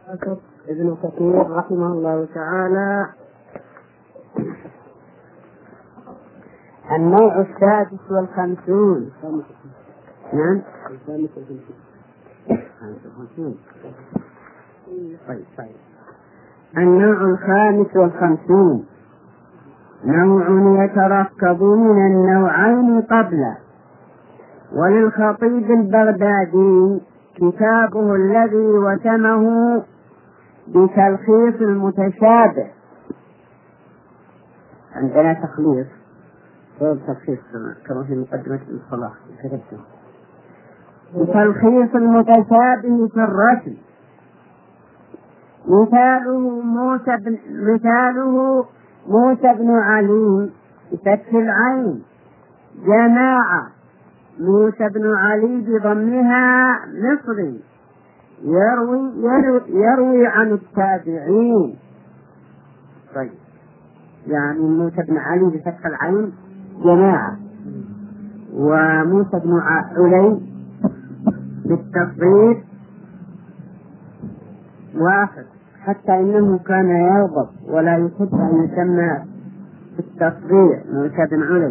ابن كثير رحمه الله تعالى. النوع 56. نعم 55. طيب. النوع 55 نوع يتركب من النوعين قبله. وللخطيب البغدادي كتابه الذي وسمه بتلخيص المتشابه. عندنا تخليص تلخيص كما في مقدمة الصلاة كتبته بتلخيص المتشابه في الرسم. مثاله موسى بن علي بفتح العين جماعة. موسى بن علي بضمها مصري يروي عن التابعين. طيب يعني موسى بن علي بفتح العين جماعة، وموسى بن علي بالتصغير واحد، حتى إنه كان يغضب ولا يحب أن يسمى بالتصغير موسى بن علي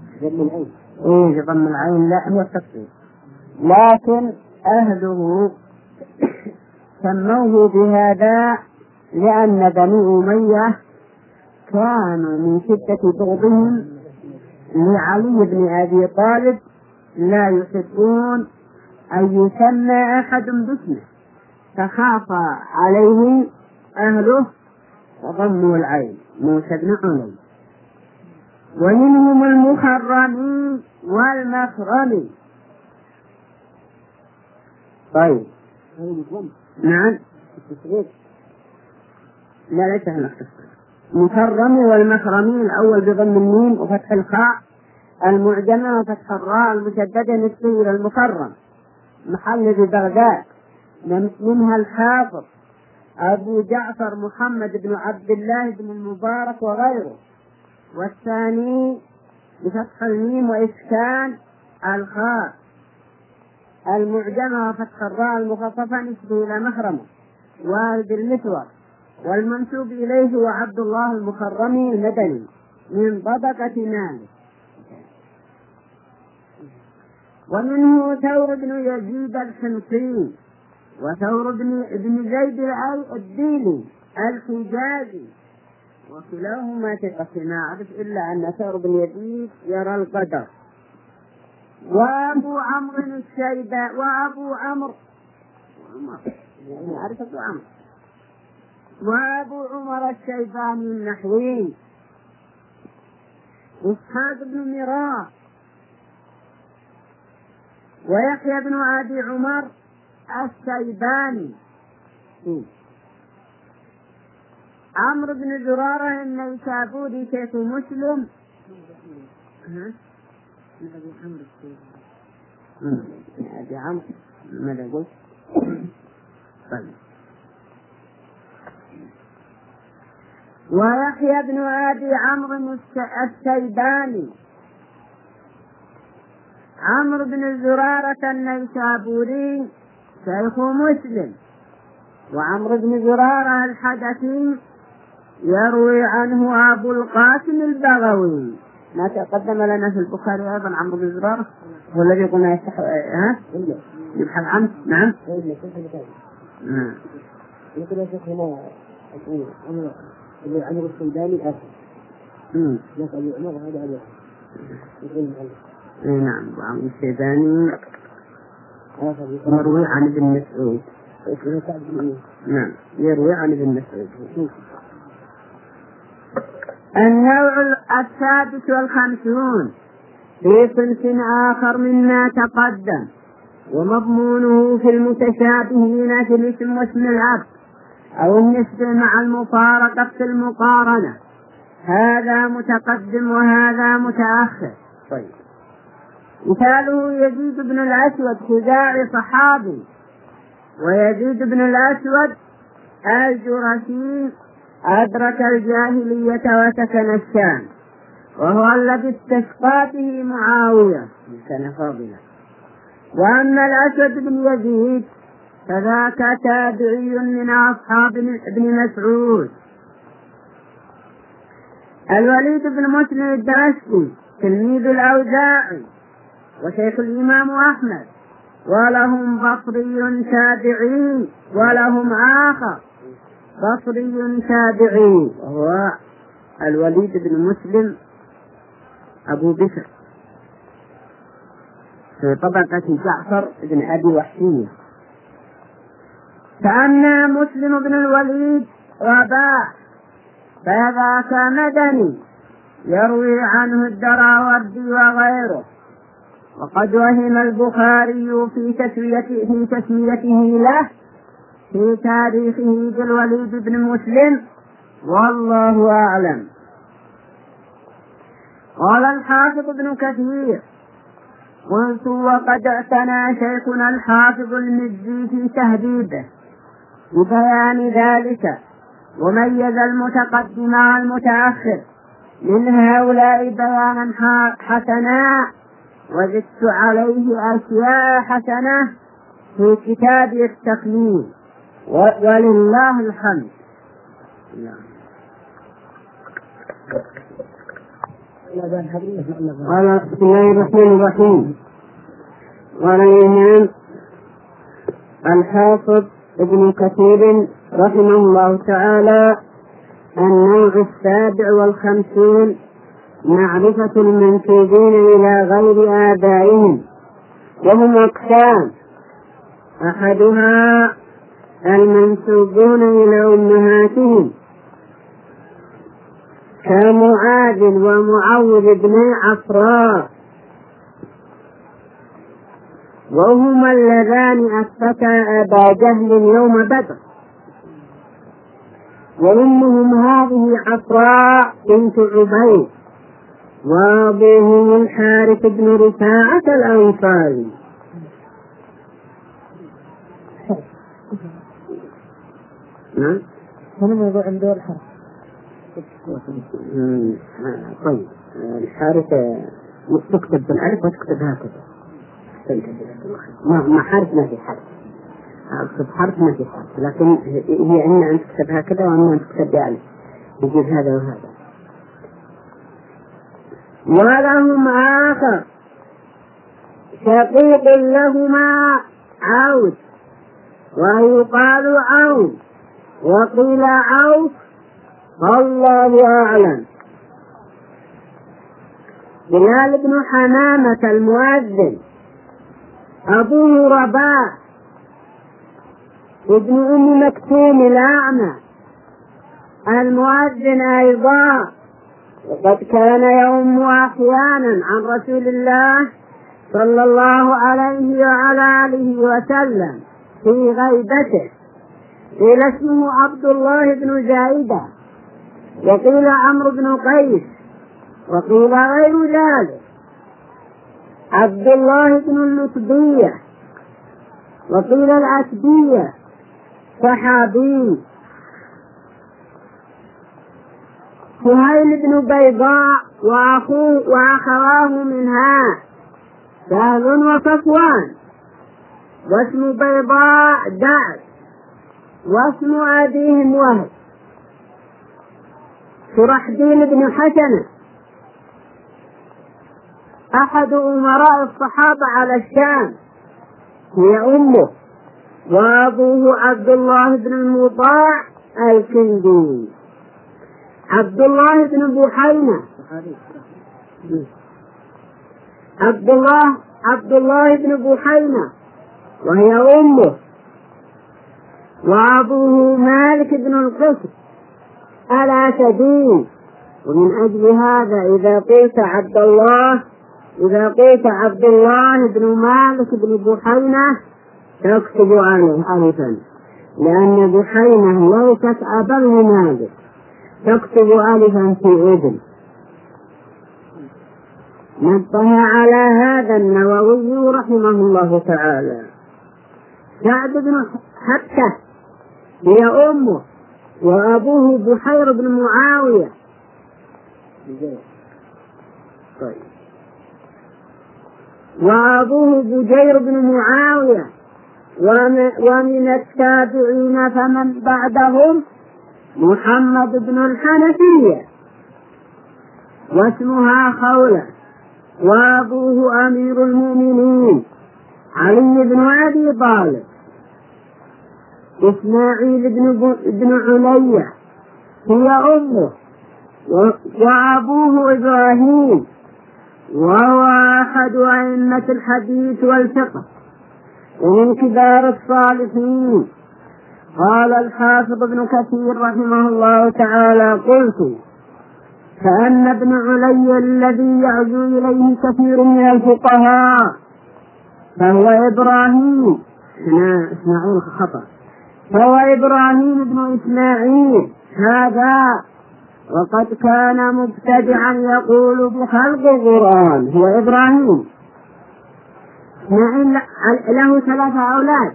بضم العين لا هو التصغير. لكن أهله سموه بهذا لأن بني أمية كانوا من شدة بغضهم لعلي بن أبي طالب لا يحبون أن يسمى أحد باسمه، فخاف عليه أهله وضموا العين موسى بن علي. ومنهم المخرمي والمخرمي. طيب نعم لا ليس هنا مخرمي والمخرمي. الأول بضم الميم وفتح الخاء المعجمة وفتح الراء المشددة نسبة إلى المخرم محل ببغداد. منها الحافظ أبو جعفر محمد بن عبد الله بن المبارك وغيره. والثاني بفتح الميم وإسكان الخاء المعجمة وفتح الراء المخففة نسبة إلى مخرمه والد المسور. والمنسوب إليه هو عبد الله المخرمي المدني من طبقة مالك. ومنه ثور بن يزيد الحمصي وثور بن زيد الديلي الحجازي، وكلاهما ثقة ما أعرف إلا أن ثور بن يزيد يرى القدر. وأبو عمرو الشيباني وأبو عمرو يعني أعرف أبو عمرو وأبو عمر الشيباني النحوي إسحاق بن ميراث ويحيى بن أبي عمر الشيباني. عمرو بن زرارة النيسابوري شيخ مسلم. أبي عمرو ماذا قلت؟ ويحيى بن أبي عمرو الشيباني. عمرو بن زرارة النيسابوري شيخ مسلم. وعمرو بن زرارة الحدثي يروي عنه أبو القاسم البغوي. ما تقدم لنا في البخاري أيضا عمرو بن زرارة هو الذي قلنا يبحث عنه. نعم يقول يا شيخ هنا اللي عمرو الشيباني الأسد يسأل عمر هذا أبوه. نعم وعمرو الشيباني يروي عن ابن مسعود. نعم يروي عن ابن مسعود. النوع 56 في صنف آخر مما تقدم، ومضمونه في المتشابهين في الاسم واسم العبد أو النسبة مع المفارقة في المقارنة. هذا متقدم وهذا متأخر. طيب مثاله يزيد بن الأسود خزاعي صحابي، ويزيد بن الأسود الجرشي أدرك الجاهلية وسكن الشام، وهو الذي استسقى به معاوية كان فاضلا. وأما الأسود بن يزيد فذاك تابعي من أصحاب ابن مسعود. الوليد بن مسلم الدمشقي تلميذ الأوزاعي وشيخ الإمام أحمد، ولهم بصري تابعي، ولهم آخر بصري تابعي وهو الوليد بن مسلم أبو بكر في طبقة جعفر بن أبي وحشية. فأما مسلم بن الوليد رباح فذاك مدني يروي عنه الدراوردي وغيره، وقد وهم البخاري في تسميته له في تاريخه بالوليد بن مسلم، والله أعلم. قال الحافظ ابن كثير: قلت وقد اعتنى شيخنا الحافظ المزي في تهذيبه ببيان ذلك، وميز المتقدم والمتأخر من هؤلاء بيانا حسنا، وزدت عليه أشياء حسنة في كتاب التقنين، ولله الحمد. قال بسم الله الرحمن الرحيم. قال الإمام الحافظ ابن كثير رحمه الله تعالى: النوع 57 معرفة المنسوبين إلى غير آبائهم، وهم أقسام: أحدها المنسوبون إلى أمهاتهم كمعاذ ومعوذ بن عفراء، وهما اللذان أسقتا أبا جهل يوم بدر، وأمهم هذه عفراء بنت عبيد، وأبوهم الحارث بن رفاعة الأنصاري. نعم. هنا موضوع عنده الحرف. طيب الحارث تكتب بالألف وتكتب هكذا. ما حرف ما في حرف، أكتب حرف ما في حرف، لكن هي إما أن تكتب هكذا وإما أن تكتب بألف، يجيب هذا وهذا. ولهم آخر شقيق لهما عوف، ويقال عوف، وقيل عوف، الله أعلم. بلال بن حمامة المؤذن أبوه رباح ابن أم مكتوم الأعمى المؤذن أيضا، وقد كان يوم أحيانا عن رسول الله صلى الله عليه وعلى آله وسلم في غيبته. قيل اسمه عبد الله بن زايدة، وقيل عمرو بن قيس، وقيل غير ذلك. عبد الله بن اللتبية، وقيل الأسدية، صحابي. سهيل بن بيضاء وأخواه منها سهل وصفوان، واسم بيضاء دعس، واسم أبيهم وهب. شرحبيل بن حسنة أحد أمراء الصحابة على الشام، هي أمه، وأبوه عبد الله بن المطاع الكندي. عبد الله بن بحينة عبد الله بن بحينة وهي أمه، وأبوه مالك بن القصر الأسدي. ومن أجل هذا إذا قلت عبد الله بن مالك بن بحينة تكتب عليه ألفا، لأن بحينة ليست أبا لمالك، تكتب ألفا في ابن. نبه على هذا النووي رحمه الله تعالى. سعد بن حبشة هي أمه، وأبوه بحير بن معاوية. وأبوه بجير بن معاوية، ومن التابعين فمن بعدهم محمد بن الحنفية واسمها خولة، وأبوه أمير المؤمنين علي بن أبي طالب. إسماعيل بن علية هي أمه، وأبوه إبراهيم، وهو أحد أئمة الحديث والفقه ومن كبار الصالحين. قال الحافظ ابن كثير رحمه الله تعالى: قلت فأن ابن علي الذي يعزو إليه كثير من الفقهاء فهو إبراهيم، إسماعيل خطأ، فهو إبراهيم بن إسماعيل هذا، وقد كان مبتدعا يقول بخلق القرآن. هو إبراهيم إسماعيل له 3 أولاد،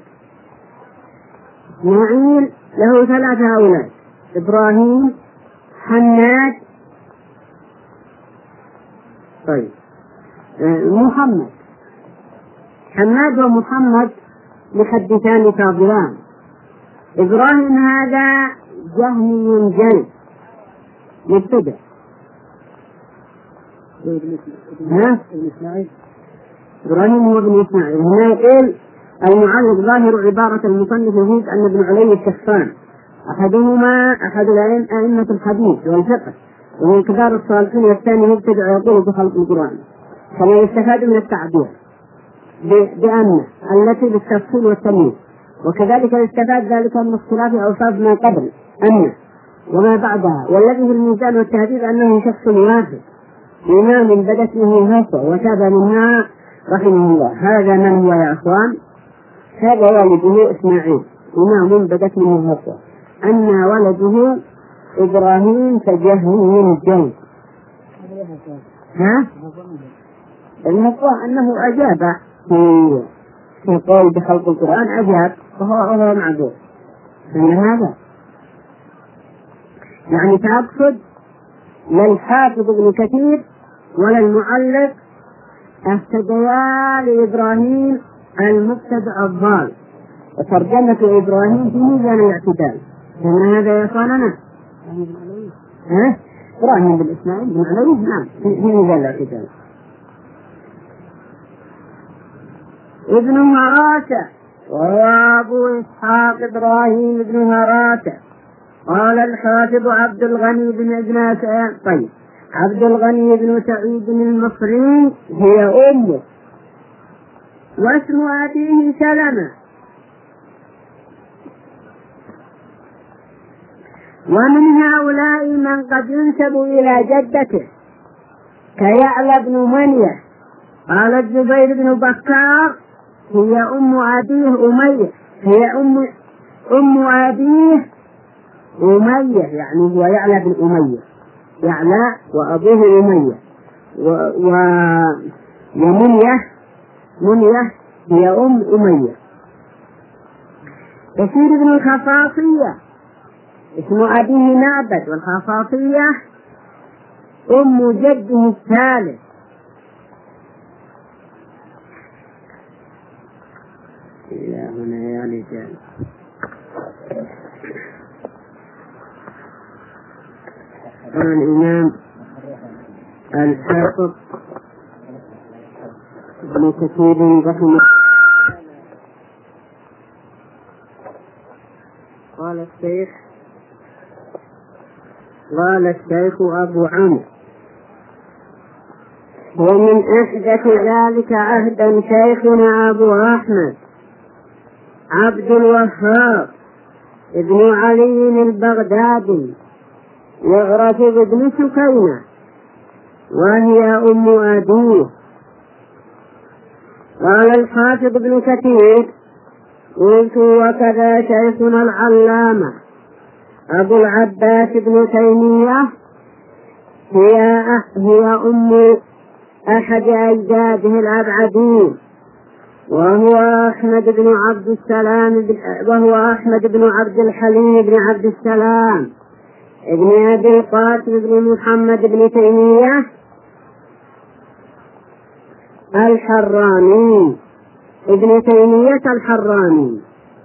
إسماعيل له 3 أولاد: إبراهيم، حناد، طيب محمد. حناد ومحمد محدثان فاضلان. إبراهيم هذا جهمي جلد مبتدع. إبراهيم هو ابن إسماعيل. هنا يقول المعلق: ظاهر عبارة المصنف يفيد أن ابن علي الشخصان أحدهما أحد أئمة الحديث والفقه ومن كبار الصالحين، والثاني مبتدع يقول بخلق القرآن. كما يستفاد من التعبير بأن التي بالتفصيل والتمييز، وكذلك يستفاد ذلك من اختلاف أوصاف ما قبل أن وما بعدها، والذي في الميزان والتهذيب أنه شخص واحد إمام بدت له هفوة وتاب منها رحمه الله. هذا من هو يا أخوان؟ هذا والده إسماعيل إمام بدت له هفوة، أن ولده إبراهيم كجهمي الجلد. المقوى أنه أجاب في قول بخلق القرآن، أجاب وهو معذور. أن هذا يعني تقصد لا الحافظ ابن كثير ولا المعلق اهتديا لإبراهيم المبتدع الضال، وترجمة إبراهيم في ميزان الاعتدال. لأن هذا يا إخواننا إبراهيم بن إسماعيل بن علي، نعم، في ميزان الاعتدال. ابن هراسة وهو أبو إسحاق إبراهيم بن هراسة. قال الحافظ عبد الغني بن طيب عبد الغني بن سعيد المصري هي أمه، واسم أبيه سلمة. ومن هؤلاء من قد ينسب إلى جدته كيعلى بن منية. قال الزبير بن بكار هي أم أبيه أمية، هي أم أبيه أمية، يعني هو يعلى بن أمية، يعلى وأبوه أمية، منية هي أم أمية. كثير بن الخفاصية اسم أبيه معبد، والخفاصية أم جده الثالث. يا هنا يا رجال الإمام الحافظ ابن كثير رحمه قال الشيخ أبو عمرو: ومن أحدث ذلك عهدا شيخنا أبو أحمد عبد الوهاب ابن علي البغدادي يغرف بن سكينة، وهي أم أبيه. قال الحافظ ابن كثير: قلت وكذا شيخنا العلامة أبو العباس بن تيمية هي أم أحد أجداده الأبعدين، وهو أحمد بن عبد الحليم بن عبد السلام ابن أبي القاسم بن محمد بن تيمية الحراني ابن تيمية الحراني،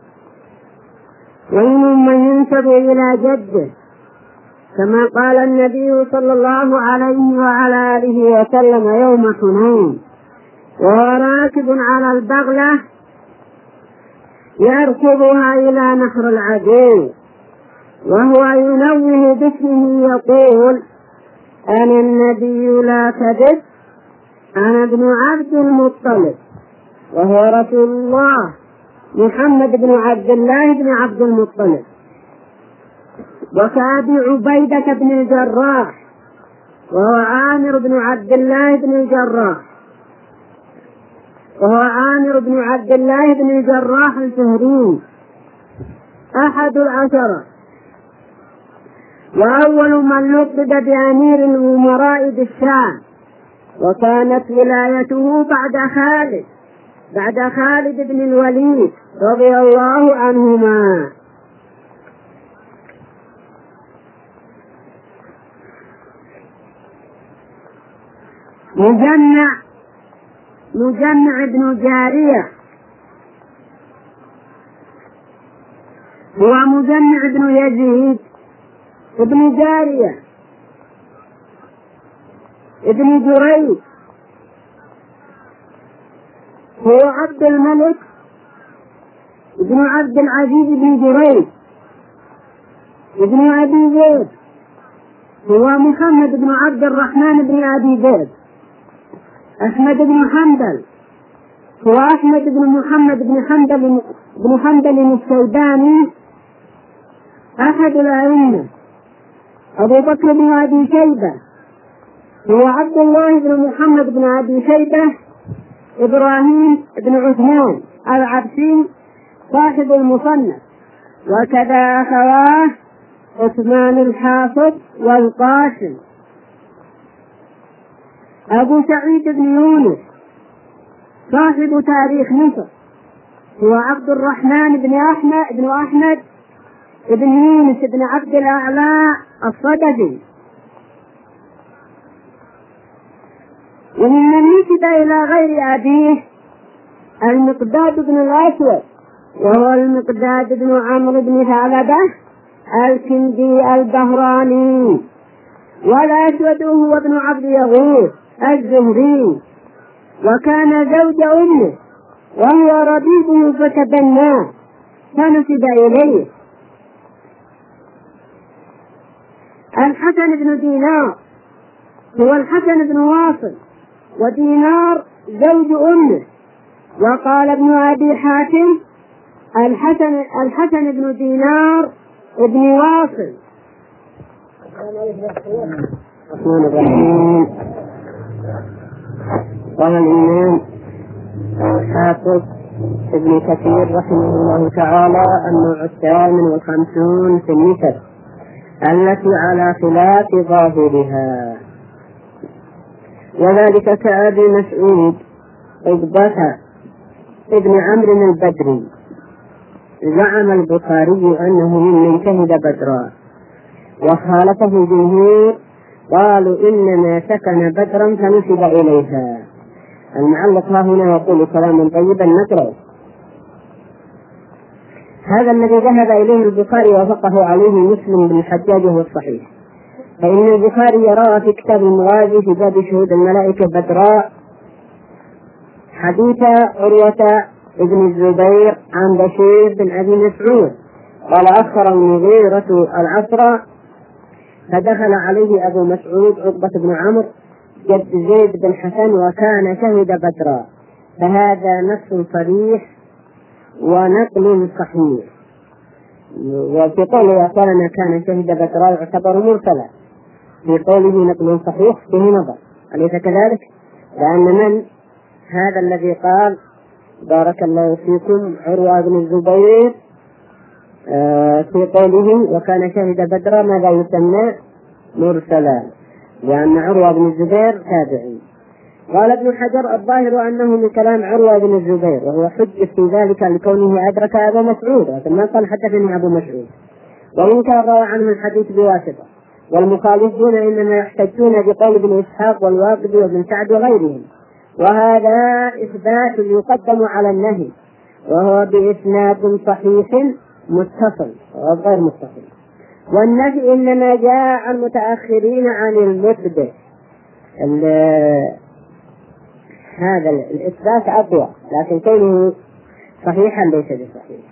ومنهم من ينسب إلى جده، كما قال النبي صلى الله عليه وعلى آله وسلم يوم حنين وهو راكب على البغلة يركبها إلى نحر العدو وهو ينوه باسمه يقول: أنا النبي لا كذب، أنا ابن عبد المطلب، وهو رسول الله محمد بن عبد الله بن عبد المطلب. وكأبي عبيدة بن الجراح، وهو عامر بن عبد الله بن الجراح، وهو عامر بن عبد الله بن الجراح الفهري أحد العشرة، وأول من لقب بأمير الأمراء بالشام، وكانت ولايته بعد خالد بن الوليد رضي الله عنهما. مجمع بن جارية، هو مجمع بن يزيد ابن جارية ابن جريج، هو عبد الملك ابن عبد العزيز بن جريج ابن أبي زيد، هو محمد بن عبد الرحمن بن أبي زيد. أحمد بن حنبل، هو أحمد بن محمد بن حنبل الشيباني أحد الأئمة. أبو بكر بن أبي شيبة، هو عبد الله بن محمد بن أبي شيبة إبراهيم بن عثمان العبسي صاحب المصنف. وكذا أخواه عثمان الحافظ والقاسم. أبو سعيد بن يونس صاحب تاريخ مصر، هو عبد الرحمن بن أحمد بن يونس بن عبد الأعلى الصدفي. ومن نسب إلى غير أبيه المقداد بن الأسود، وهو المقداد بن عمرو بن ثعلبة الكندي البهراني. والأسود هو ابن عبد يغوث الزهري، وكان زوج أمه وهو ربيبه فتبناه فنسب إليه. الحسن بن دينار، هو الحسن بن واصل، ودينار زوج أمه. وقال ابن أبي حاتم الحسن بن دينار ابن واصل. الرحمن الرحيم. قال الإمام الحافظ ابن كثير رحمه الله تعالى: النوع 58 في النسب التي على خلاف ظاهرها، وذلك كأبي مسعود عقبة ابن عمرو البدري. زعم البخاري أنه ممن شهد بدرا، وخالفه الجمهور قالوا إنما سكن بدرا فنسب إليها. المعلق ها هنا يقول كلاما طيبا نقرأ: هذا الذي ذهب إليه البخاري وفقه عليه مسلم بن الحجاج هو الصحيح، فإن البخاري يرى في كتاب المغازي في باب شهود الملائكة بدراء حديث عروة ابن الزبير عن بشير بن أبي مسعود قال: أخر المغيرة العصر فدخل عليه أبو مسعود عقبة بن عمرو جد زيد بن حسن وكان شهد بدرا. فهذا نص صريح ونقل صحيح. وفي قوله أخبرنا كان شهد بدرا يعتبر مرسلا، في قوله نقل صحيح فيه نظر، أليس كذلك؟ لأن من هذا الذي قال بارك الله فيكم عروة بن الزبير في قوله وكان شهد بدرا ماذا يسمى؟ مرسلا، لأن عروة بن الزبير تابعي. قال ابن حجر: الظاهر أنه من كلام عروة بن الزبير، وهو حجة في ذلك لكونه أدرك أبا مسعود، ثم قال حدثني أبو مسعود، وإن كان روى عنه الحديث بواسطة. والمخالفون إنما يحتجون بقول ابن إسحاق والواقدي وابن سعد وغيرهم، وهذا إثبات يقدم على النهي، وهو بإسناد صحيح متصل وغير متصل. والنهي إنما جاء عن متأخرين عن المثبت. هذا الإثبات أقوى، لكن كونه صحيحا ليس بصحيح.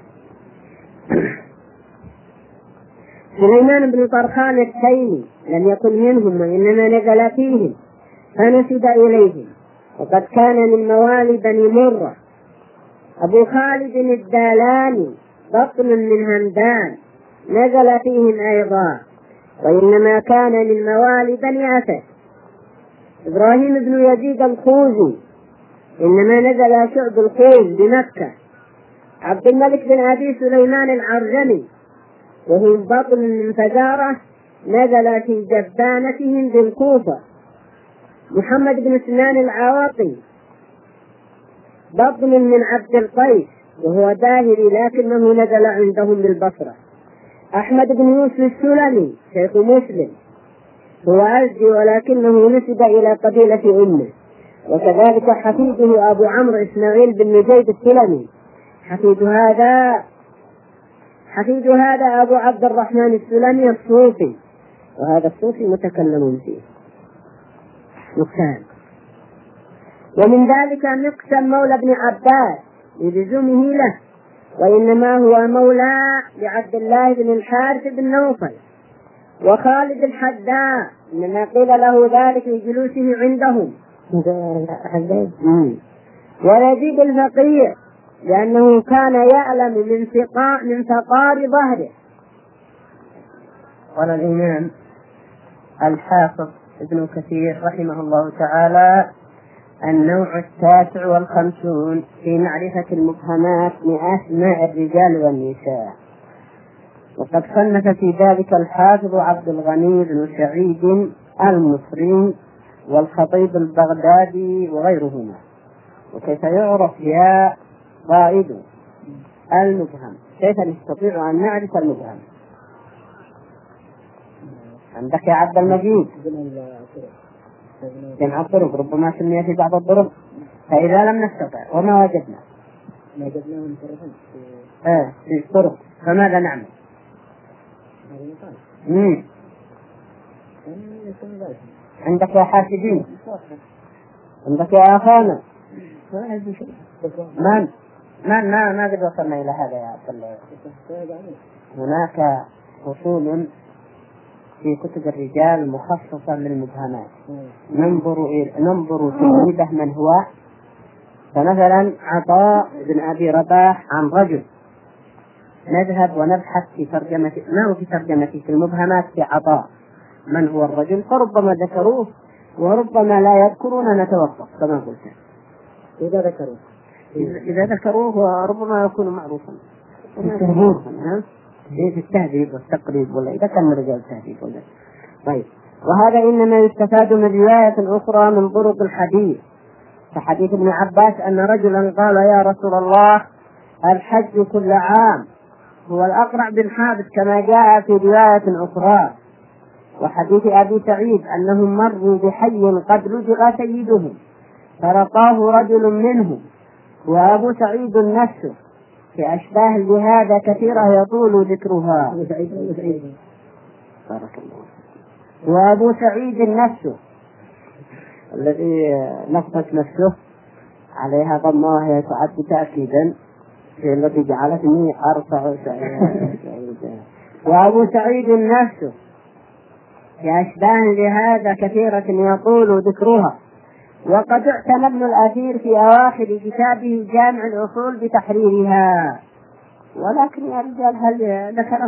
سليمان بن طرخان التيمي لم يكن منهم وإنما نزل فيهم فنسب إليهم، وقد كان من موالي بني مرة. أبو خالد الدالاني بطن من همدان نزل فيهم أيضا، وإنما كان من موالي بني أسد. إبراهيم بن يزيد الخوزي إنما نزل شعب الخوز بمكة. عبد الملك بن أبي سليمان العرجمي وهو بطن من فزارة نزل في جبانتهم بالكوفة. محمد بن سنان العواطي بطن من عبد القيس وهو داهري لكنه نزل عندهم بالبصرة. أحمد بن يوسف السلمي شيخ مسلم هو أزدي ولكنه نسب إلى قبيلة أمه. وكذلك حفيده أبو عمرو إسماعيل بن نجيد السلمي. حفيد هذا أبو عبد الرحمن السلمي الصوفي، وهذا الصوفي متكلم فيه نقصان. ومن ذلك مقسم مولى بن عباس للزومه له، وإنما هو مولى لعبد الله بن الحارث بن نوفل. وخالد الحداء إنما قيل له ذلك لجلوسه عندهم. ويزيد الفقير لأنه كان يعلم من فقار ظهره. قال الإمام الحافظ ابن كثير رحمه الله تعالى: النوع 59 في معرفة المبهمات من أسماء الرجال والنساء. وقد صنف في ذلك الحافظ عبد الغني بن سعيد المصري والخطيب البغدادي وغيرهما. وكيف يعرف يا قائد المبهم؟ كيف نستطيع أن نعرف المبهم؟ عندك يا عبد المجيد جمع الطرق، ربما سمي في بعض الطرق. فإذا لم نستطع وما وجدنا في الطرق فماذا نعمل؟ عندك يا حاسدين، عندك يا أخانا، ما قد وصلنا إلى هذا يا عبد الله. هناك فصول في كتب الرجال مخصصة للمبهمات، ننظر تجربة من هو. فمثلا عطاء بن أبي رباح عن رجل، نذهب ونبحث في ترجمته، ما هو في ترجمته في المبهمات في عطاء من هو الرجل، فربما ذكروه وربما لا يذكرون، نتوقف كما قلت. إذا ذكروه ربما يكون معروفا في التهذيب والتقريب، ولا إذا كان رجال التهذيب ولا. طيب، وهذا إنما يستفاد من رواية أخرى من طرق الحديث. فحديث ابن عباس أن رجلا قال: يا رسول الله، الحج كل عام هو الأقرع بالحابس، كما جاء في رواية أخرى. وحديث أبي سعيد أنهم مروا بحي قد لجأ سيدهم فرقاه رجل منهم، وأبو سعيد نفسه في أشباه لهذا كثيرة يطول ذكرها. بارك الله. وأبو سعيد نفسه الذي نصت نفسه عليها ضمة وهي تعد تأكيدا في التي جعلتني أرفع سعيدا. وأبو سعيد نفسه في أشباه لهذا كثيرة يطول ذكرها. وقد اعتنى ابن الأثير في أواخر كتابه جامع الأصول بتحريرها، ولكن يا رجال هل ذكره؟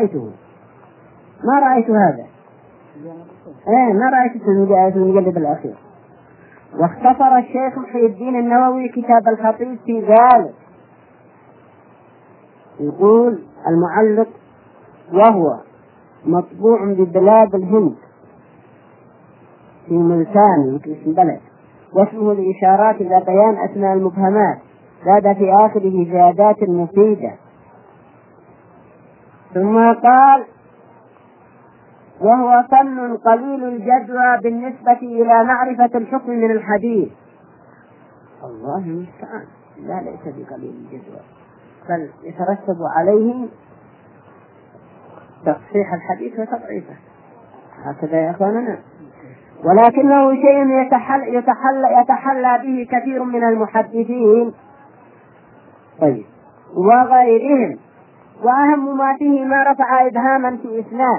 ما رأيت هذا، ما رأيت في المجلد الأخير. واختصر الشيخ محي الدين النووي كتاب الخطيب في ذلك. يقول المعلق: وهو مطبوع ببلاد الهند في ملتان مثل بلد، واسمه الإشارات إلى بيان أسماء المبهمات، زاد في آخره زيادات مفيدة. ثم قال: وهو فن قليل الجدوى بالنسبة إلى معرفة الحكم من الحديث، الله المستعان، لا ليس بقليل الجدوى، بل يترتب عليه تصحيح الحديث وتضعيفه، هكذا يا أخواننا. ولكنه شيء يتحلى به كثير من المحدثين طيب وغيرهم، وأهم ما فيه ما رفع إبهاما في إسناد.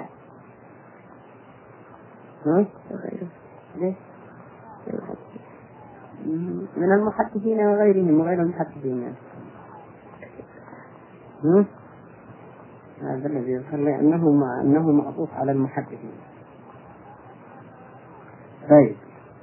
من المحدثين وغيرهم وغير المحدثين، هذا الذي يخلي أنه معطوف على المحدثين. طيب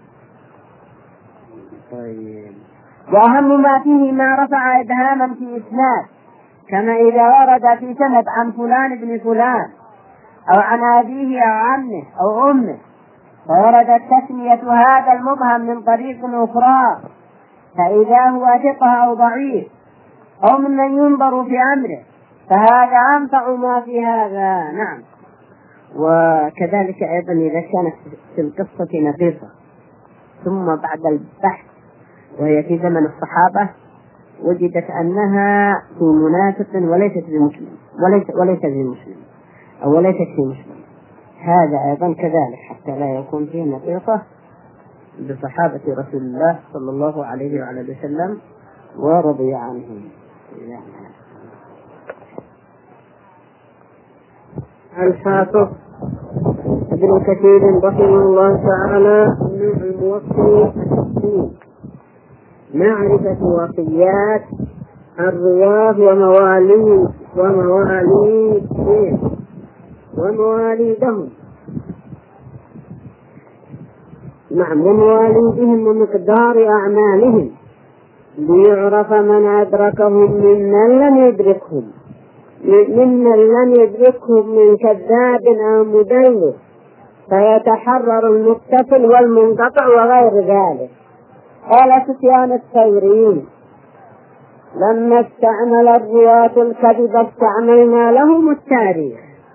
وأهم ما فيه ما رفع إبهاما في إسناد، كما إذا ورد في سند عن فلان ابن فلان أو عن أبيه أو عمه أو أمه، فوردت تسمية هذا المبهم من طريق أخرى، فإذا هو ثقة أو ضعيف أو ممن ينظر في أمره، فهذا أنفع ما في هذا. نعم. وكذلك أيضا إذا كانت في القصة نقيصة ثم بعد البحث وهي في زمن الصحابة وجدت أنها في منافق وليست بمسلم وليست في مسلم، هذا أيضا كذلك حتى لا يكون فيه نقيصة بصحابة رسول الله صلى الله عليه وعلى وسلم ورضي عنهم. الحافظ ابن كثير رحمه الله تعالى من الموصي التحسين معرفة وصيات الرواة ومواليدهم، نعم، ومواليدهم ومقدار أعمالهم، ليعرف من أدركهم ممن لم يدركهم من كذاب أو مدلس، فيتحرر المتصل والمنقطع وغير ذلك. قال سفيان الثوري: لما استعمل الرواة الكذب استعملنا لهم التاريخ.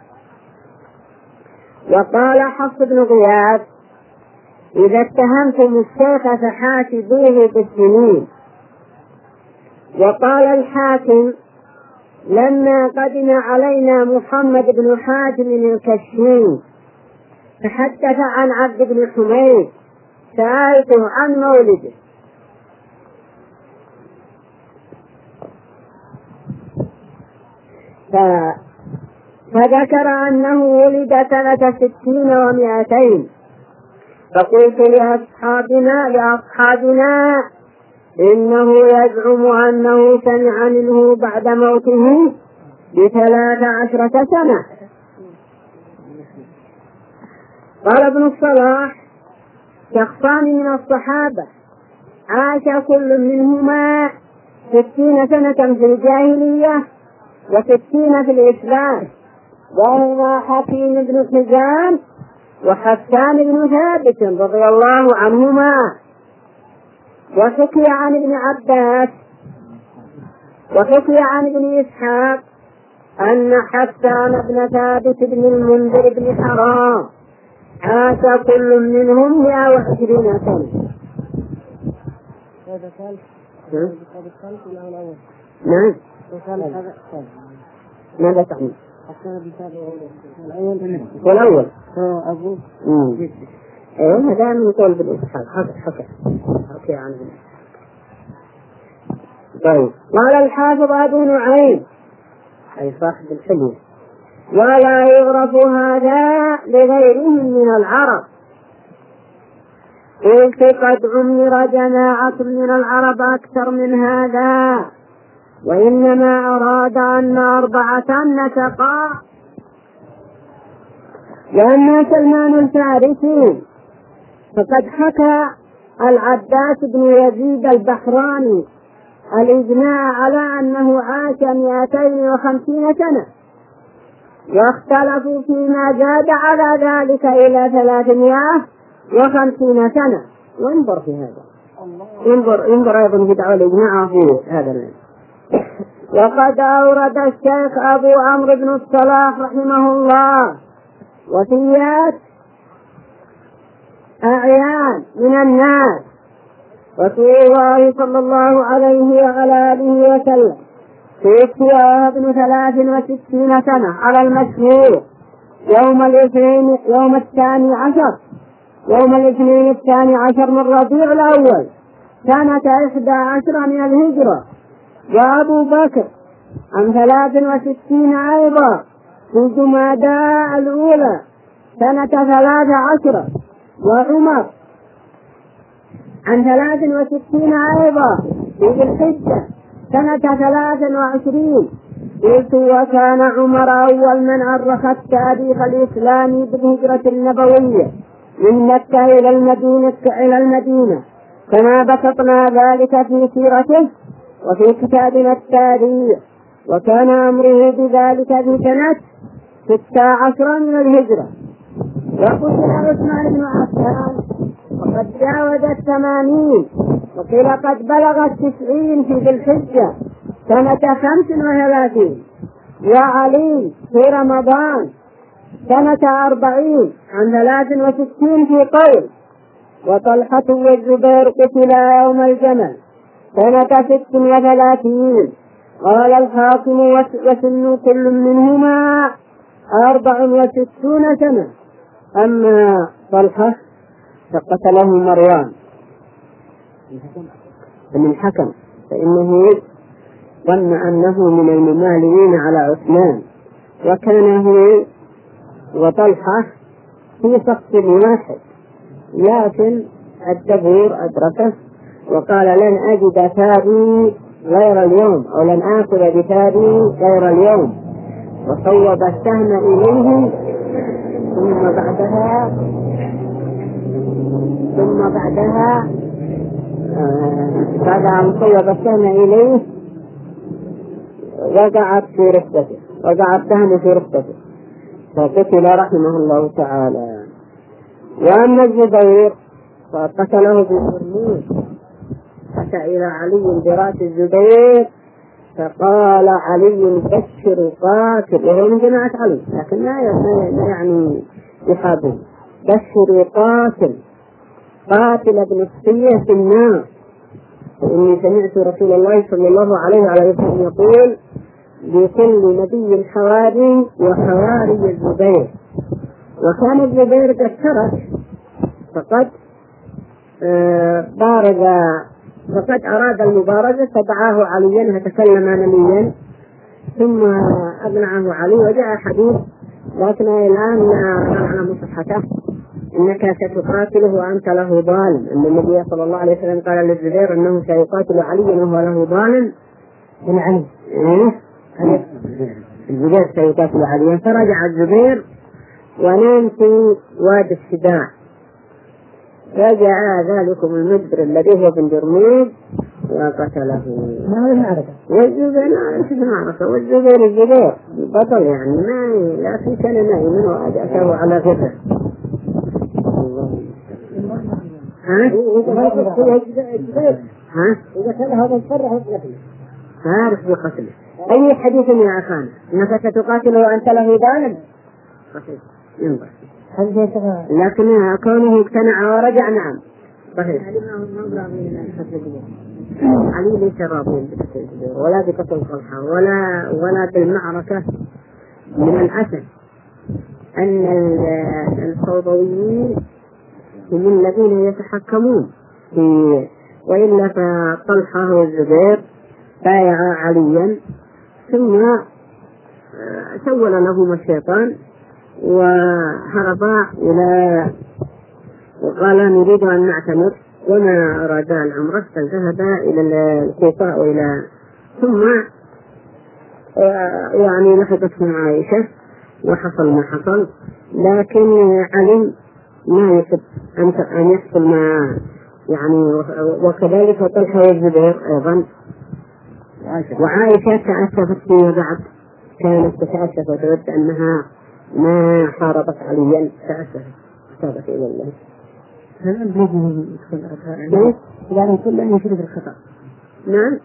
وقال حفص بن غياث: إذا اتهمتم الشيخ فحاسبوه بالسنين. وقال الحاكم: لما قدم علينا محمد بن حاتم الكشمي فحدث عن عبد بن حميد سألته عن مولده، فذكر أنه ولد سنة 60 و200. فقلت لأصحابنا إنه يزعم أنه سمع منه بعد موته ب13 سنة. قال ابن الصلاح: شخصان من الصحابة عاش كل منهما 60 سنة في الجاهلية و60 في الإسلام، وهما حكيم بن حزام وحسان بن ثابت رضي الله عنهما. وحكي عن ابن عباس وحكي عن ابن إسحاق أن حسان بن ثابت بن المنذر بن حرام عاش كل منهم 120 سنة. هذا قال نعم. ماذا تعني؟ والأول أبوه هذا من قول بالإسحاق حكي عنه. طيب. قال الحافظ أبو نعيم أي صاحب الحلم: ولا يعرف هذا لغيرهم من العرب. قلت: قد عمر جماعة من العرب أكثر من هذا، وإنما أراد أن 4 نسقا، وأما سلمان الفارسي فقد حكى العباس بن يزيد البحراني الإجماع على أنه عاش 250 سنة، واختلفوا فيما زاد على ذلك إلى 350 سنة. وانظر في هذا، انظر أيضا بدعوى الإجماع في هذا العلم. وقد أورد الشيخ أبو عمرو بن الصلاح رحمه الله وصيات أعيان من الناس رسول الله صلى الله عليه وعلى آله وسلم توفي ابن 63 سنة على المشهور يوم الاثنين الثاني عشر من ربيع الأول سنة 11 من الهجرة. وأبو بكر عن 63 أيضا في جمادى الأولى سنة 13. وعمر عن 63 أيضا في ذي الحجة سنة 23. قلت وكان عمر أول من عرف التاريخ الإسلامي بالهجرة النبوية من مكة إلى المدينة كما بسطنا ذلك في سيرته وفي كتابنا التاريخ. وكان أمره بذلك في سنة 16 من الهجرة. وقتل عثمان بن عفان وقد جاوز 80 وقيل قد بلغ 90 في ذي الحجة سنة 35. وعلي في رمضان سنة 40 عن 63 في قول. وطلحة والزبير قتلا يوم الجمل سنة 36. قال الحاكم وسن كل منهما 64 سنة. أما طلحة فقتله مروان بن الحكم فإنه ظن أنه من الممالئين على عثمان، وكان هو وطلحة في شخص واحد، لكن الدبور أدركه وقال لن أجد ثابي غير اليوم أو لن آكل بثابي غير اليوم، وصوب السهم إليه. ثم بعدها بعد أن صوب السهم إليه وقع السهم في ركبته فقتل رحمه الله تعالى. وأما الزبير فقتله بالترميز، أتى إلى علي براس الزبير فقال علي بشر قاتل، وهو من جماعة علي لكن لا يعني يحابه، بشر قاتل ابن الصية في النار. فإني سمعت رسول الله صلى الله عليه وسلم يقول لكل نبي حواري وحواري الزبير. وكان الزبير قد ترك فقد أراد المبارزة فدعاه عليا فتكلم نبيا ثم أقنعه علي وجاء حديث لكن الآن نعلم صحته إنك ستقاتله وأنت له ضال، أن النبي صلى الله عليه وسلم قال للزبير أنه سيقاتل عليا وهو له ضال من علي. الزبير سيقاتل عليا. فرجع الزبير ونام في وادي الشداع. رجع ذلكم المدبر الذي هو بن درميد وقتله. والزبير بطل يعني لا في سنة نائما وأجأته على غفر. إذا كان هذا الفرح فارس بقتله. أي حديث يا أخانا إنك ستقاتل وأنت له ظالم صحيح ينبغي، لكن كونه اقتنع ورجع نعم صحيح. علي ليس راضيا بقتل الزبير ولا بقتل طلحة ولا بالمعركة. من الأسف أن الفوضويين هم الذين يتحكمون وإلا فطلحة والزبير بايعا عليا ثم سول لهما الشيطان وهربا وقال نريد أن نعتمر وما أرادا العمرة فذهبا إلى الكوفة ثم يعني لحقتهم عائشة وحصل ما حصل، لكن علم ما يحب أن يحصل ما يعني. وكذلك طلحة والزبير أيضا. وعائشة تأسفت فيما بعد، كانت تتأسف وتود أنها ما حاربت عليا، تأسفت إلى الله. هل بلده يدخل يعني كل أن يشرك الخطأ؟ نعم.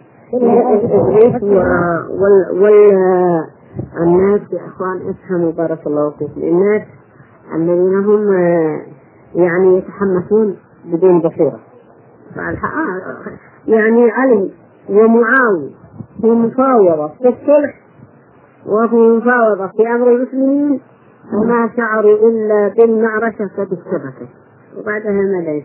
والناس يا أخوان افهموا بارك الله فيكم، الناس الذين هم يعني يتحمسون بدون بصيرة يعني علي ومعاوية في مفاوضة في الصلح وفي مفاوضة في أمر المسلمين، وما شعروا إلا بالمعركة قد اشتبكت، وبعدها ما ليس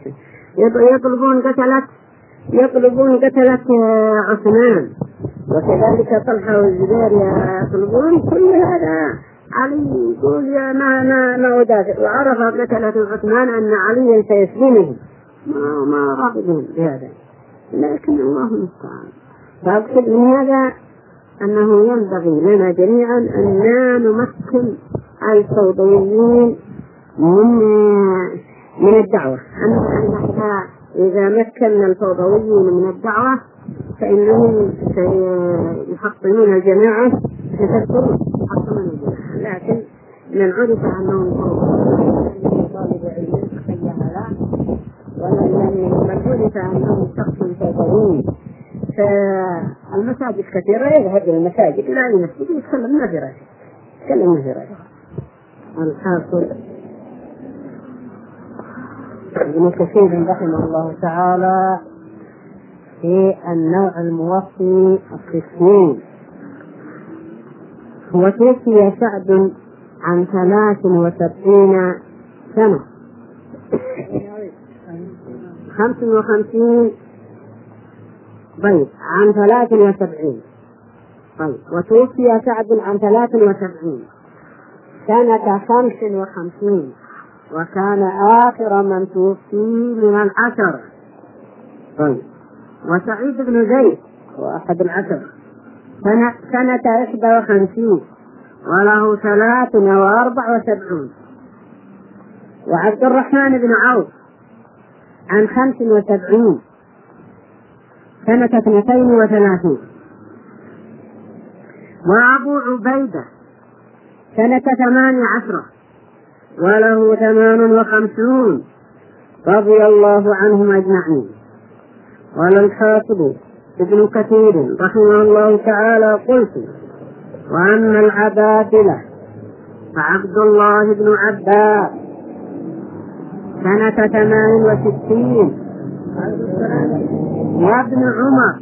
يطلبون قتلة عثمان، وكذلك طلحة والزبير يطلبون كل هذا. علي يقول يا ما أدافع، وعرف قتلة عثمان أن علي سيسلمهم، ما رافضون بهذا، لكن الله المستعان. فأقصد من هذا أنه ينبغي لنا جميعا أن لا نمكن الفوضويين من الدعوة. إذا مكنا الفوضويين من الدعوة فإنهم سيحطمون الجماعة، يحطمون الجماعة. لكن من عرف أنهم طالب علم خيها لا، ومن عرف أنهم شخص فوضوي، فالمساجد كثيرة يذهب إلى المساجد لا يمسجد يتكلم ما في رأيه. الحاصل ابن كثير رحمه الله تعالى في النوع الموصي القسمين. وتوفي سعد عن 73 سنة 55 طيب عن 73 طيب. وتوفي سعد عن 73 سنة 55، وكان آخر من توفي من 10. طيب. وسعيد بن زيد وأحد 10 سنة 51 وله 73. وعبد الرحمن بن عوف عن 75 سنة 32. وأبو عبيدة سنة 18 وله 58 رضي الله عنهم أجمعين. قال الحافظ ابن كثير رحمه الله تعالى: قلت: وأما العبادلة فعبد الله بن عباس سنة 68 وابن عمر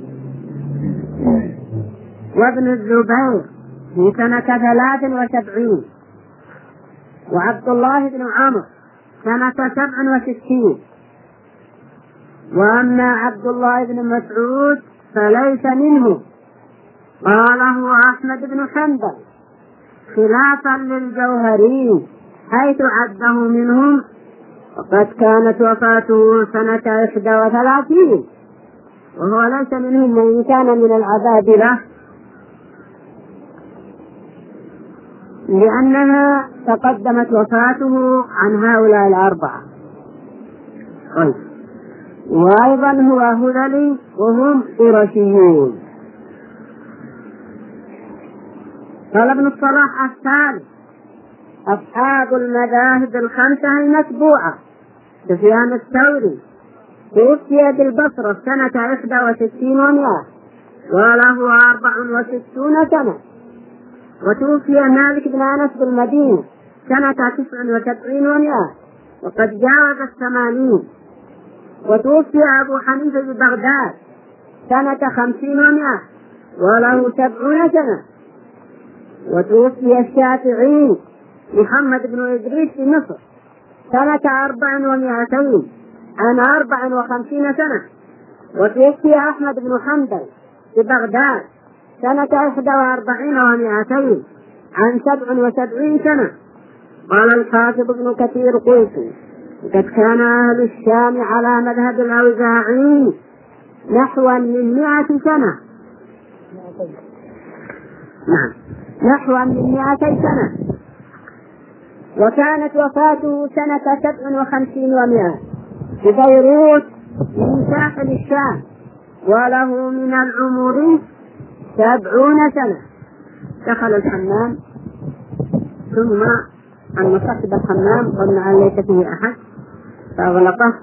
وابن الزبير في سنة 73 وعبد الله بن عمر سنة 67. وأما عبد الله بن مسعود فليس منه، قاله أحمد بن حنبل خلافا للجوهري حيث عده منهم، وقد كانت وفاته سنة 31 وهو ليس منهم من كان من العبادلة، لأنها تقدمت وفاته عن هؤلاء 4. وأيضا هو هذلي وهم قرشيون. قال ابن الصلاح الثالث: أصحاب المذاهب الخمسة المتبوعة سفيان الثوري توفي بالبصرة سنة 61 و100 وله 64 سنة. وتوفي مالك بن أنس بالمدينة سنة 79 و100 وقد جاوز 80. وتوفي أبو حنيفة ببغداد سنة 50 و100 وله 70 سنة. وتوفي الشافعي محمد بن إدريس في مصر سنة 400 عن 54 سنة. وتوفي أحمد بن حنبل ببغداد سنة 41 و200 عن 77 سنة. قال الحافظ ابن كثير: قلت: قد كان أهل الشام على مذهب الأوزاعي نحو من 100 سنة. نحو من 200 سنة. وكانت وفاته سنة 57 و100 ببيروت من ساحل الشام، وله من العمر 70 سنة. دخل الحمام ثم أن صاحب الحمام قلنا أن ليس فيه أحد فأغلقه،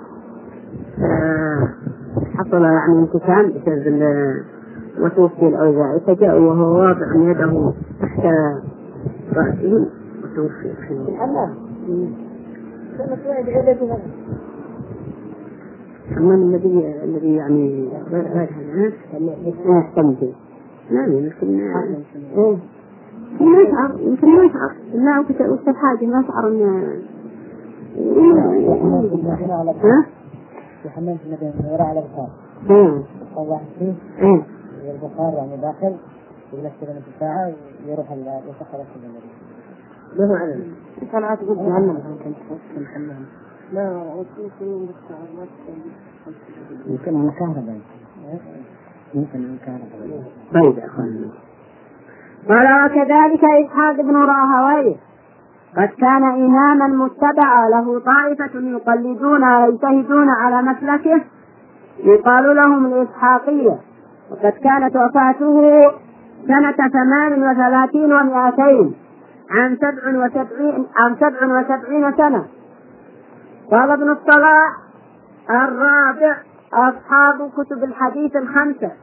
حصل يعني انتكام بسبب وتوفي الأوزاعي، فجاء وهو واضع يده تحت رأسه وتوفي. حمام الذي يعني غير هذا لا يستمتع. لا يمكن ما يشعر، يمكن ما يشعر لا وش الحاجة ما يشعر إن في حمام في المدينة وراء على البخار. طبعا فيه البخار يعني داخل يجلس كذا نص ساعة ويروح يسخر في المدينة. لا هو علم. كان عاد يقول جهنم لا يمكن المكهرباء. يمكن المكهرباء. طيب يا أخوان. قال وكذلك إسحاق بن راهويه قد كان إماما متبعا له طائفة يقلدون ويجتهدون على مسلكه يقال لهم الإسحاقية، وقد كانت وفاته سنة 38 و200 عن 77 سنة. قال ابن الصلاح الرابع أصحاب كتب الحديث الخمسة.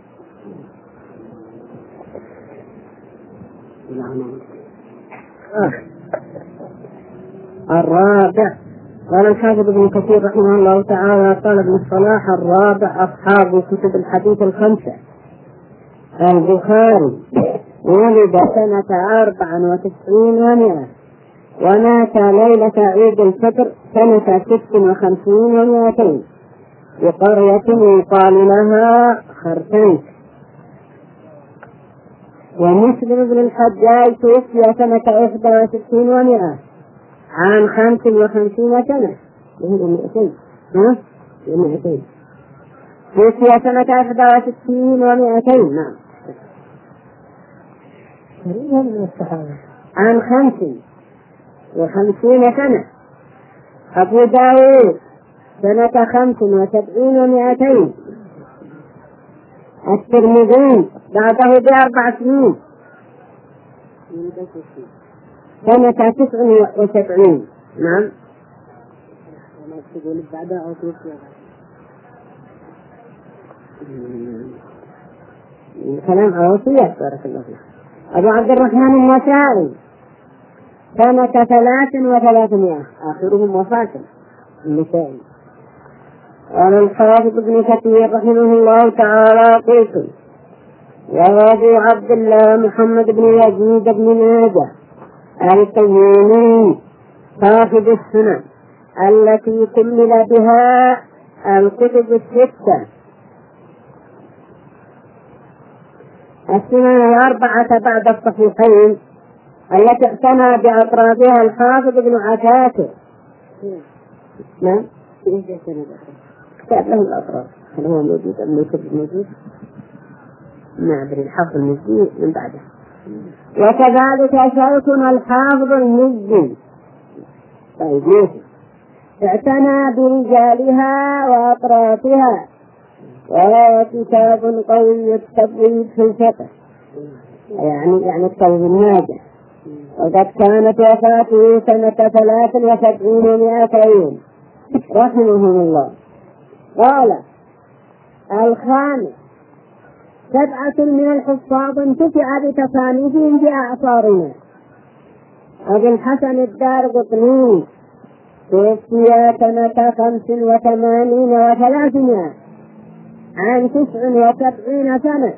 الرابع قال الحافظ ابن كثير رحمه الله تعالى قال ابن الصلاح الرابع أصحاب كتب الحديث الخمسة. البخاري ولد سنة 94 و100 ومات ليلة عيد الفطر سنة 56 و200 بقرية يقال لها خرسنك. ومسلم بن الحجاج توفي سنة 61 و100 عن 55 سنة. توفي سنة 61 و200 نعم عن 55 سنة. أبو داود سنة 75 و200. الترمذي بعده ب4 سنين سنة 79 نعم. كلام عوصية بارك الله فيك. أبو عبد الرحمن النسائي سنة 33 آخرهم وفاة النسائي. قال الحافظ ابن كثير رحمه الله تعالى قلت وأبو عبد الله محمد بن يزيد بن ماجه القيومي صاحب السنن التي كمل بها الكتب الستة السنن 4 بعد الصحيحين التي اعتنى بأطرافها الحافظ ابن عساكر. نعم كتاب له الأطراف. هل هو موجود أم يكتب موجود؟ ما أدري الحافظ المزي من بعده. وكذلك شيخنا الحافظ المزي طيب اعتنى برجالها وأطرافها وهو كتاب قوي التبويب في الفقه يعني التوبة الناجح. وقد كانت وفاته سنة 73 و200 رحمهم الله. قال الخامس 7 من الحفاظ انتفع بتصانيفهم في أعصارنا. أبو الحسن الدارقطني توفي سنة 85 و300 عن 79 سنة.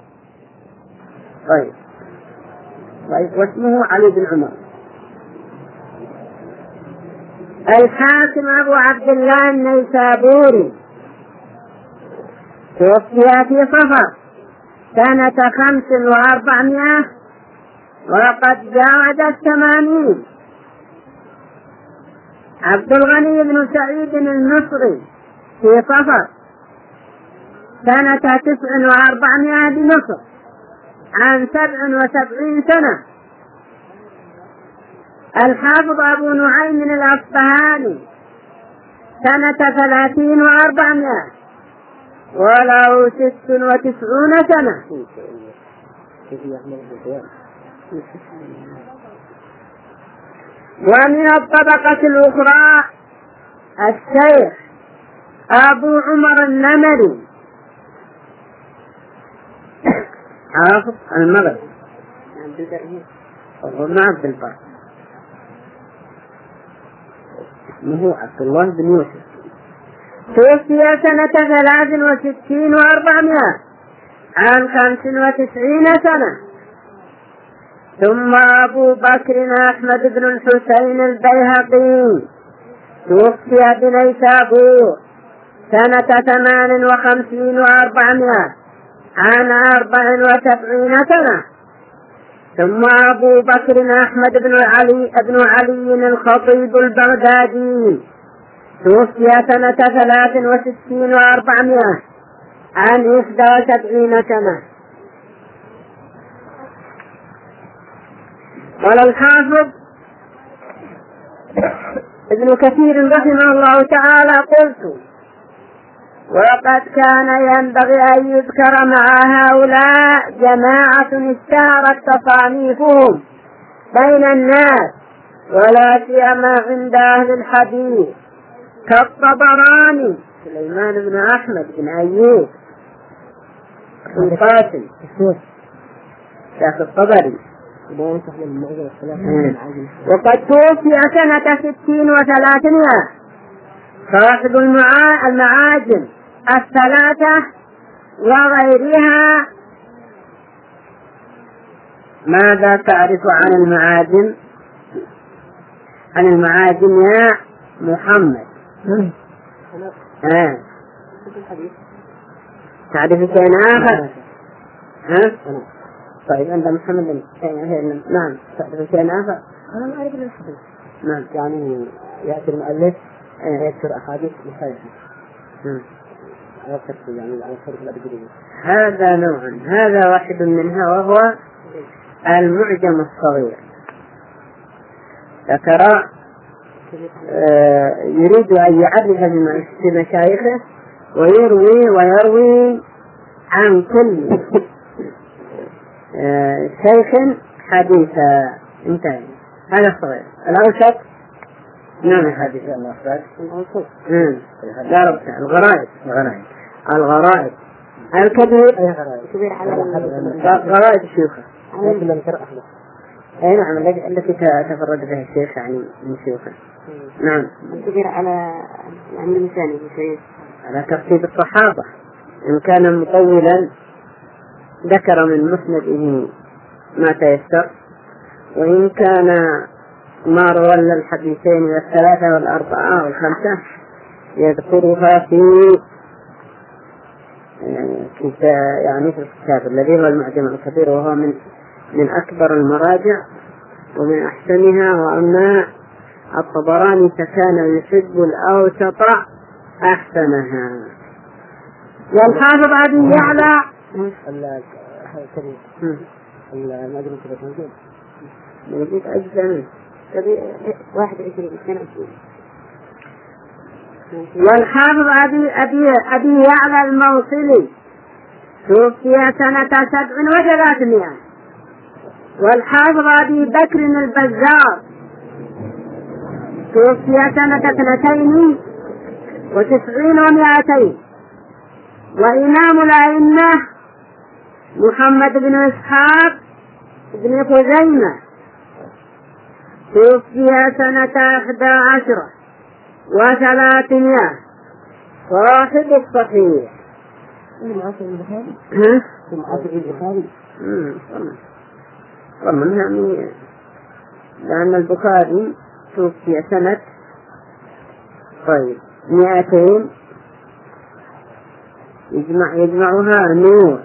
طيب واسمه علي بن عمر. الحاكم أبو عبد الله النيسابوري توفي في صفر سنة 400 وقد جاوز 80. عبد الغني بن سعيد المصري في صفر سنة 400 بمصر عن 77 سنة. الحافظ أبو نعيم الأصفهاني سنة 30 و400 وله 96 سنة. ومن الطبقة الأخرى الشيخ أبو عمر النمري حافظ المغرب ما عبد البر اسمه عبد الله بن يوسف. توفي سنة 63 و400 عن 95 سنة. ثم أبو بكر أحمد بن الحسين البيهقي توفي بنيسابور سنة 58 و400 عن 74 سنة. ثم أبو بكر أحمد بن علي الخطيب البغدادي توفي سنة 63 و400 عن 71 سنة. قال الحافظ ابن كثير رحمه الله تعالى: قلت: وقد كان ينبغي أن يذكر مع هؤلاء جماعة اشتهرت تصانيفهم بين الناس ولا سيما عند أهل الحديث كالطبراني سليمان بن أحمد بن أيوب بن قاسم شيخ الطبري، وقد توفي سنة 60 و300 صاحب المعاجم الثلاثة وغيرها. ماذا تعرف عن المعاجم؟ عن المعاجم يا محمد؟ تعرف شيء آخر؟ طيب أنت محمد نعم تعرف شيء آخر؟ أنا ما أعرف الحديث. نعم يعني يأتي المؤلف يذكر أحاديث صحيحة. يعني على الشرط الأدبي. هذا نوع، هذا واحد منها وهو المعجم الصغير. ذكر يريد أن يعرف بمشايخه ويروي عن كل شيخ حديثا. انتهى. هذا صغير. الأوسط نعم الحديث الغرائب الكبير غرائب الشيوخة. أي نعم التي تفرد بها الشيخ يعني من شيوخه. نعم الكبير على يعني المثاني على ترتيب الصحابة. إن كان مطولا ذكر من مسنده ما تيسر، وإن كان ما روى الحديثين والثلاثة والأربعة والخمسة يذكرها في يعني في الكتاب الذي هو المعجم الكبير، وهو من أكبر المراجع ومن أحسنها. وأما الطبراني فكان يحب الأوسط أحسنها. والحافظ أبي يعلى المعجم الكبير موجود أجزاء 21 22. والحافظ أبي يعلى الموصلي توفي سنة 7 و300. والحافظ أبي بكر البزار توفي سنة 92 و200. وإمام الأئمة محمد بن إسحاق بن خزيمة توفي سنة 11 و300 صاحب الصحيح. طبعا يعني لأن البخاري توفي سنة 200 يجمعها نور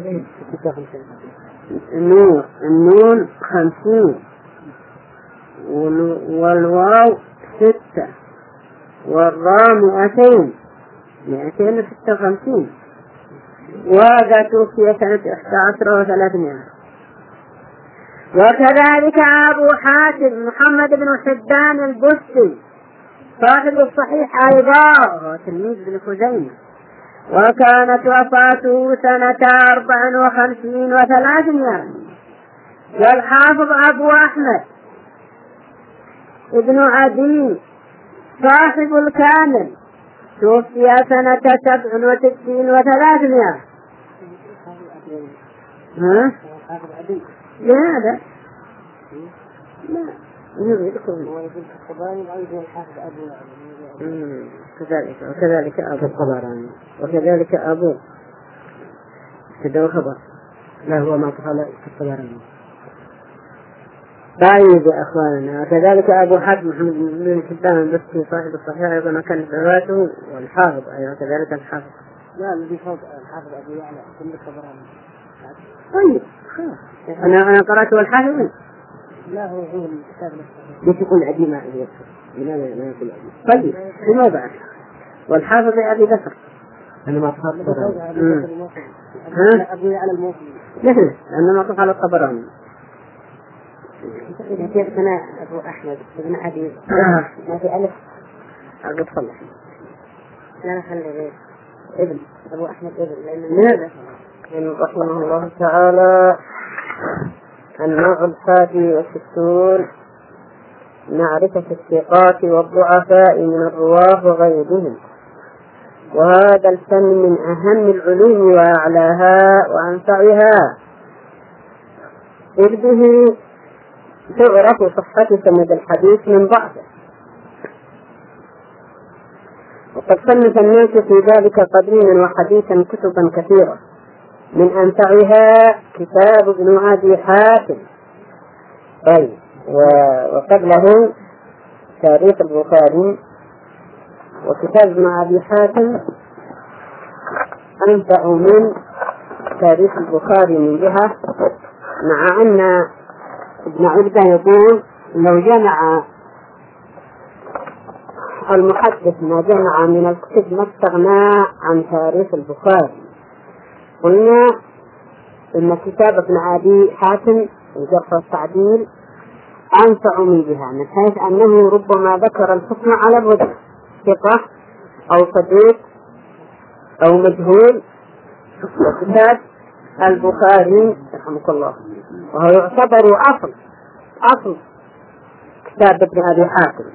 النون 50 والواو 6 والراء 256. وهذا توفي سنة 11 و300. وكذلك أبو حاتم محمد بن حبان البستي صاحب الصحيح أيضا وهو تلميذ ابن خزيمة، وكانت وفاته سنة 54 و300. والحافظ أبو أحمد ابن عدي صاحب الكامل توفي سنة 67 و300. لماذا؟ لا يريدكم وكذلك أبو الطبراني وكذلك أبو كده خبر لا هو ما قال في الطبراني. طيب يا أخواننا وكذلك أبو حاتم محمد بن حبان البستي صاحب الصحيح أيضا كان روايته والحافظ أيضا كذلك الحافظ. لا الذي فوق الحافظ أبو يعلى كل الطبراني. طيب أنا قرأت والحافظ. لا هو الكتاب ليش يكون عديمة لماذا ما يكون عديمة؟ طيب لماذا والحافظ أبي بكر أنا ما أصحاب أبو يعلى الموصلي مثل أنا ما أصحاب على الطبراني. كيف أنا أبو أحمد ابن عدي ما في ألف أبو تصلح لا خلي غير ابن أبو أحمد ابن لأن رحمه الله تعالى. النوع 61 معرفة الثقات والضعفاء من الرواة وغيرهم، وهذا الفن من أهم العلوم وأعلاها وأنفعها، إذ به تعرف صحة سند الحديث من ضعفه. وقد صنف الناس في ذلك قديما وحديثا كتبا كثيرة، من أنفعها كتاب ابن أبي حاتم وقبله تاريخ البخاري. وكتاب ابن أبي حاتم أنفع من تاريخ البخاري من جهة، مع أن ابن عبده يقول لو جمع المحدث ما جمع من الكتب ما استغنى عن تاريخ البخاري. قلنا إن كتاب ابن أبي حاتم الجرح والتعديل أنفع من جهة، من حيث أنه ربما ذكر الحكم على الرجل ثقة أو صديق أو مجهول. وكتاب البخاري رحمه الله وهو يعتبر أصل كتاب ابن أبي حاتم،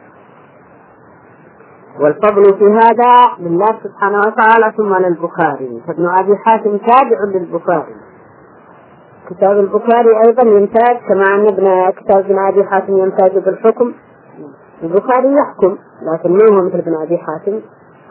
والفضل في هذا لله سبحانه وتعالى ثم للبخاري، فابن أبي حاتم تابع للبخاري. كتاب البخاري أيضا يمتاز كما أن كتاب ابن أبي حاتم يمتاز بالحكم، البخاري يحكم لكن ما هو مثل ابن أبي حاتم.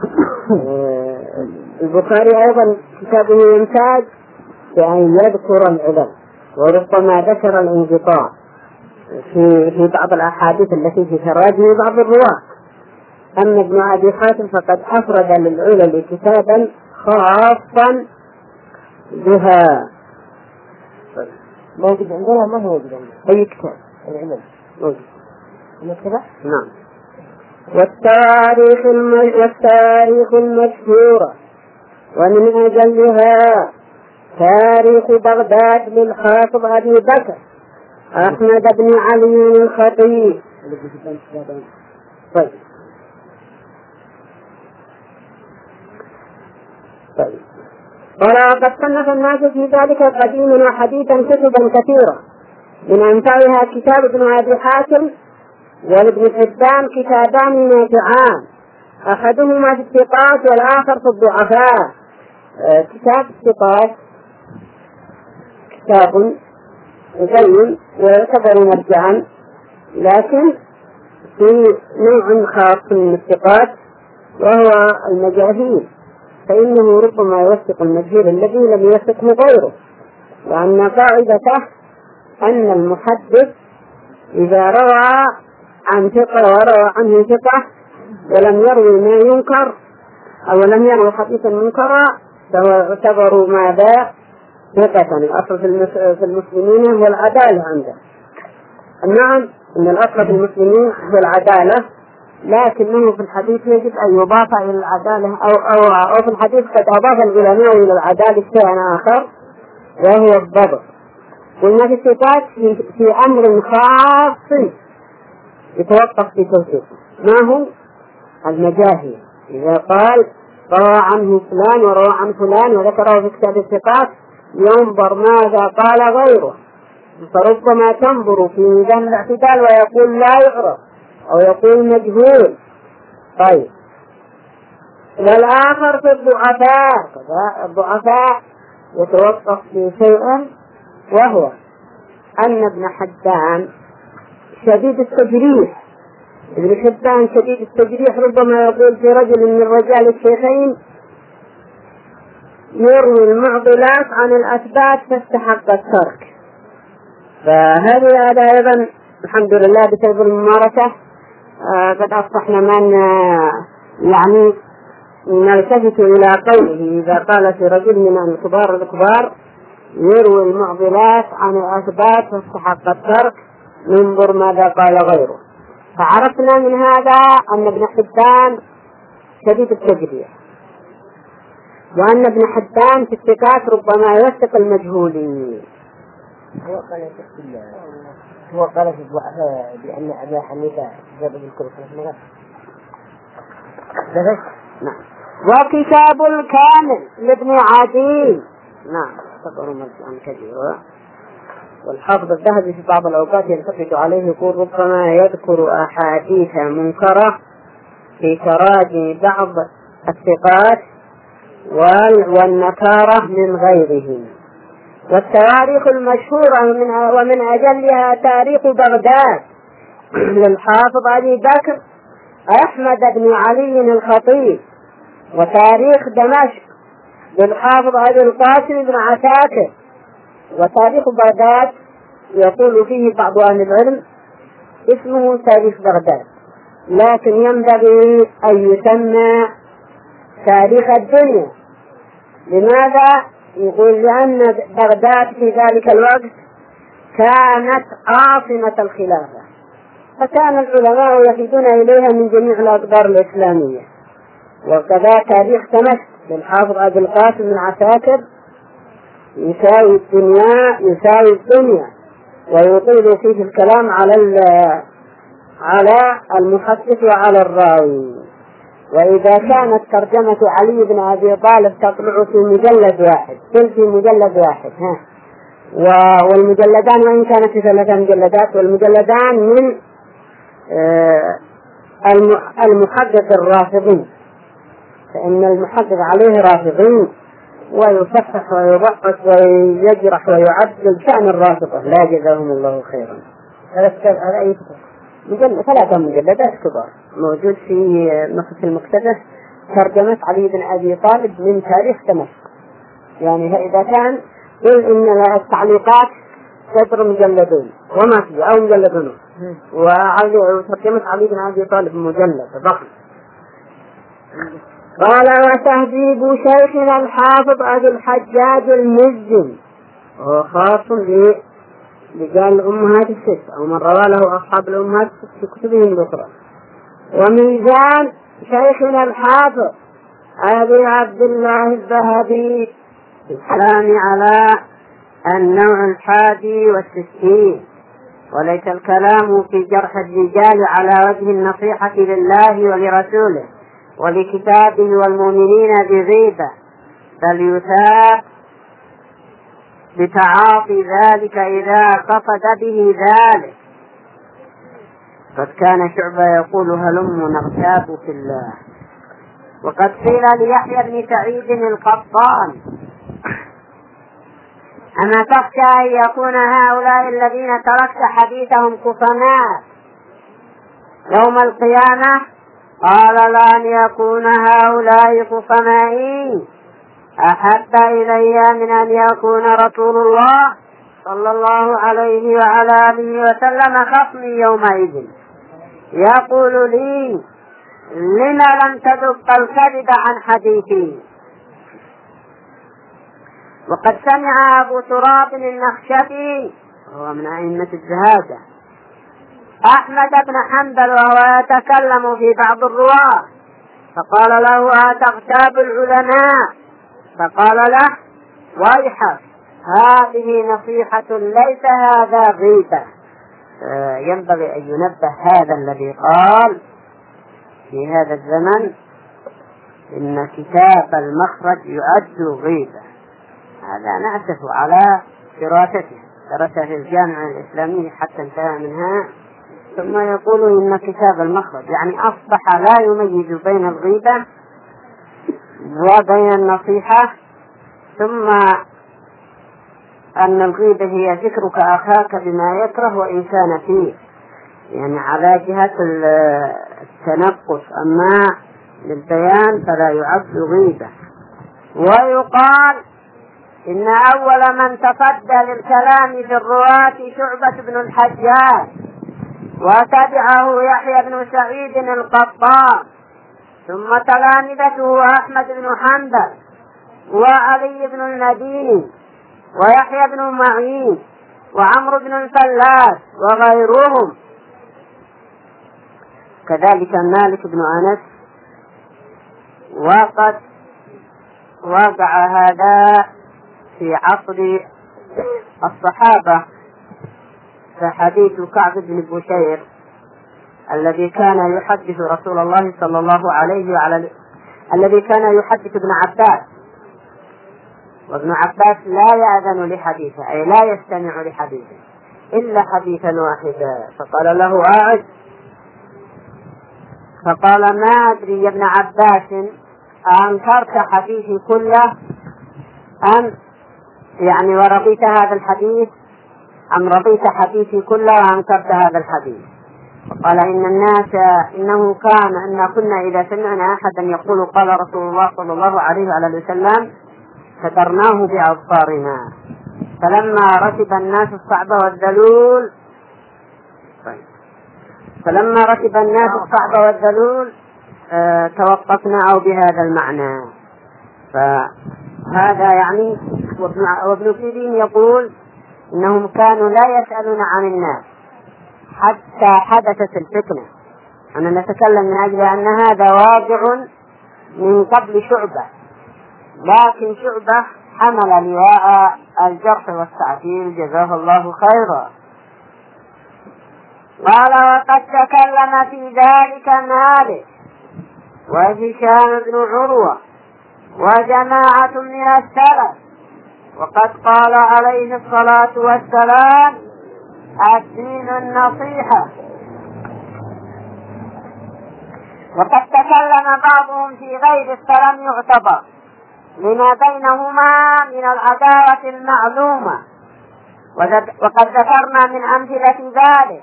البخاري أيضا كتابه يمتاز بأن يذكر العلل وربما ذكر الانقطاع في بعض الأحاديث التي في تراجم بعض الرواة. أما ابن أبي حاتم فقد أفرد للعلل كتابا خاصا بها. موجود عندنا ما هو موجود عندنا أي كتاب العلل موجود كذا. نعم. والتاريخ المشهورة ومن أجلها تاريخ بغداد للحافظ أبي بكر أحمد بن علي الخطيب. طيب وقد صنف الناس في ذلك قديما وحديثا كتبا كثيرة، من أنفعها كتاب ابن أبي حاتم وابن حبان كتابان نافعان، أحدهما في الثقات والآخر في الضعفاء. كتاب الثقات كتاب زين ويعتبر مرجعا، لكن في نوع خاص من الثقات وهو المجاهيل، فإنه ربما يوثق المجهول الذي لم يوثقه غيره، لأن قاعدته أن المحدث إذا روى عن ثقة وروى عنه ثقة ولم يروي ما ينكر أو لم يروي حديثا منكرا فهو يعتبر ماذا؟ ثقة. الأصل في المسلمين هو العدالة عنده. نعم إن الأصل في المسلمين هو العدالة، لكنه في الحديث يجب أن يضاف إلى العدالة أو في الحديث قد أضاف العلماء إلى العدالة شيئا آخر وهو الضبط. قلنا في الثقات في أمر خاص يتوقف في توثيقه، ما هو المجاهيل. إذا قال روى عنه فلان وروى عن فلان وذكره في كتاب الثقات ينظر ماذا قال غيره، فربما تنظر في ميزان الاعتدال ويقول لا يعرف أو يقول مجهول. طيب والآخر في الضعفاء يتوقف في شيء، وهو أن ابن حبان شديد التجريح ابن حبان شديد التجريح ربما يقول في رجل من رجال الشيخين يروي المعضلات عن الأثبات فاستحق الترك. فهذا أيضا الحمد لله بسبب الممارسة قد أصبحنا من يعني نلتفت إلى قوله إذا قال في رجل من الكبار يروي المعضلات عن الأثبات فاستحق الترك ننظر ماذا قال غيره. فعرفنا من هذا أن ابن حبان شديد التجريح، وأن ابن حبان في الثقات ربما يوثق المجهولين. هو قال في الضعفاء بأن أبا حنيفة جاب بالكل نعم. وكتاب الكامل لابن عدي. نعم تقرأ مرجعا كثيرا. والحافظ الذهبي في بعض الأوقات يلتفت عليه يقول ربما يذكر أحاديث منكرة في تراجم بعض الثقات والنكارة من غيرهم. والتواريخ المشهورة ومن أجلها تاريخ بغداد للحافظ أبي بكر أحمد بن علي الخطيب، وتاريخ دمشق للحافظ أبي القاسم بن عساكر، وتاريخ بغداد يقول فيه بعض أهل العلم اسمه تاريخ بغداد، لكن ينبغي أن يسمى تاريخ الدنيا. لماذا؟ يقول لأن بغداد في ذلك الوقت كانت عاصمة الخلافة، فكان العلماء يفيدون إليها من جميع الأقطار الإسلامية. وكذا تاريخ دمشق للحافظ أبي القاسم بن عساكر يساوي الدنيا ويطيل فيه الكلام على المحدث وعلى الراوي. وإذا كانت ترجمة علي بن أبي طالب تطلع في مجلد واحد والمجلدان وإن كانت في 3 مجلدات، والمجلدان من المحقق الرافضين، فإن المحقق عليه رافضين ويصحح ويضعف ويجرح ويعدل شأن الرافضة لا جزاهم الله خيرا. هذا أي مجلد 3 مجلدات كبار موجود في نصف المقتدس ترجمة علي بن أبي طالب من تاريخ دمشق. يعني إذا كان قل إن التعليقات 3 مجلدين وما فيه أو مجلدين وترجمة علي بن أبي طالب مجلد ضخم. قال وتهذيب شيخنا الحافظ أبي الحجاج المزي وهو خاص برجال الأمهات الست أو من روى له أصحاب الأمهات في كتبهم الأخرى. وميزان شيخنا الحافظ أبي عبد الله الذهبي في الكلام على النوع 61، وليس الكلام في جرح الرجال على وجه النصيحة لله ولرسوله ولكتابه والمؤمنين بغيبة، بل يثاب بتعاطي ذلك إذا قصد به ذلك. قد كان شعبة يقول هلم نغتاب في الله. وقد قيل ليحيى بن سعيد القطان أما تخشى أن يكون هؤلاء الذين تركت حديثهم كفناء يوم القيامة؟ قال لأن يكون هؤلاء كفنائي أحب إلي من أن يكون رسول الله صلى الله عليه وعلى آله وسلم خصمي يومئذ يقول لي لما لم تذق الكذب عن حديثي. وقد سمع أبو تراب النخشبي وهو من أئمة الزهادة أحمد بن حنبل وهو يتكلم في بعض الرواة فقال له أتغتاب العلماء؟ فقال له ويحك هذه نصيحة ليس هذا غيبة. ينبغي أن ينبه هذا الذي قال في هذا الزمن إن كتاب المخرج يؤد غيبة. هذا نأسف على دراسته، درسها في الجامعة الإسلامية حتى انتهى منها، ثم يقول إن كتاب المخرج يعني أصبح لا يميز بين الغيبة وبين النصيحة، ثم أن الغيبة هي ذكرك أخاك بما يكره وإن كان فيه. يعني على جهة التنقص، أما للبيان فلا يعد غيبة. ويقال إن أول من تصدى للكلام في الرواة شعبة بن الحجاج، وتبعه يحيى بن سعيد القطان، ثم تلامذته أحمد بن حنبل وعلي بن المديني ويحيى بن معين وعمرو بن الفلاس وغيرهم. كذلك مالك بن أنس. وقد وقع هذا في عصر الصحابة، فحديث كعب بن بشير الذي كان يحدث رسول الله صلى الله عليه وعلى الذي كان يحدث ابن عباس، وابن عباس لا يأذن لحديثه، أي لا يستمع لحديثه إلا حديثا واحدا، فقال له أعد، فقال ما أدري يا ابن عباس أنكرت حديثي كله أم يعني ورضيت هذا الحديث أم رضيت حديثي كله وأنكرت هذا الحديث؟ قال إنه كان أن كنا إذا سمعنا أحدا يقول قال رسول الله صلى الله عليه وآله وسلم فترناه بأبصارنا، فلما ركب الناس الصعب والذلول توقفنا أو بهذا المعنى. فهذا يعني. وابن سيرين يقول إنهم كانوا لا يسألون عن الناس حتى حدثت الفتنة. أنا نتكلم من أجل أن هذا واقع من قبل شعبة، لكن شعبة حمل لواء الجرح والتعديل جزاه الله خيرا. قال وقد تكلم في ذلك مالك وهشام بن عروة وجماعة من السلف، وقد قال عليه الصلاة والسلام الدين النصيحة. وقد تكلم بعضهم في غير فلم يعتبر لما بينهما من العداوة المعلومة، وقد ذكرنا من أمثلة ذلك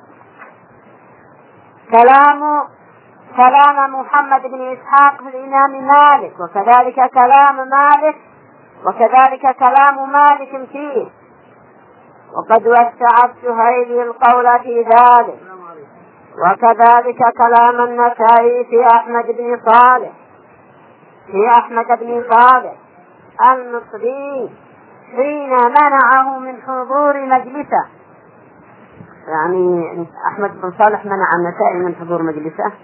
كلام محمد بن إسحاق في الإمام مالك، وكذلك كلام مالك فيه، وقد وسع السهيلي القول في ذلك، وكذلك كلام النسائي في أحمد بن صالح المصري حين منعه من حضور مجلسه. يعني أحمد بن صالح منع النسائي من حضور مجلسه،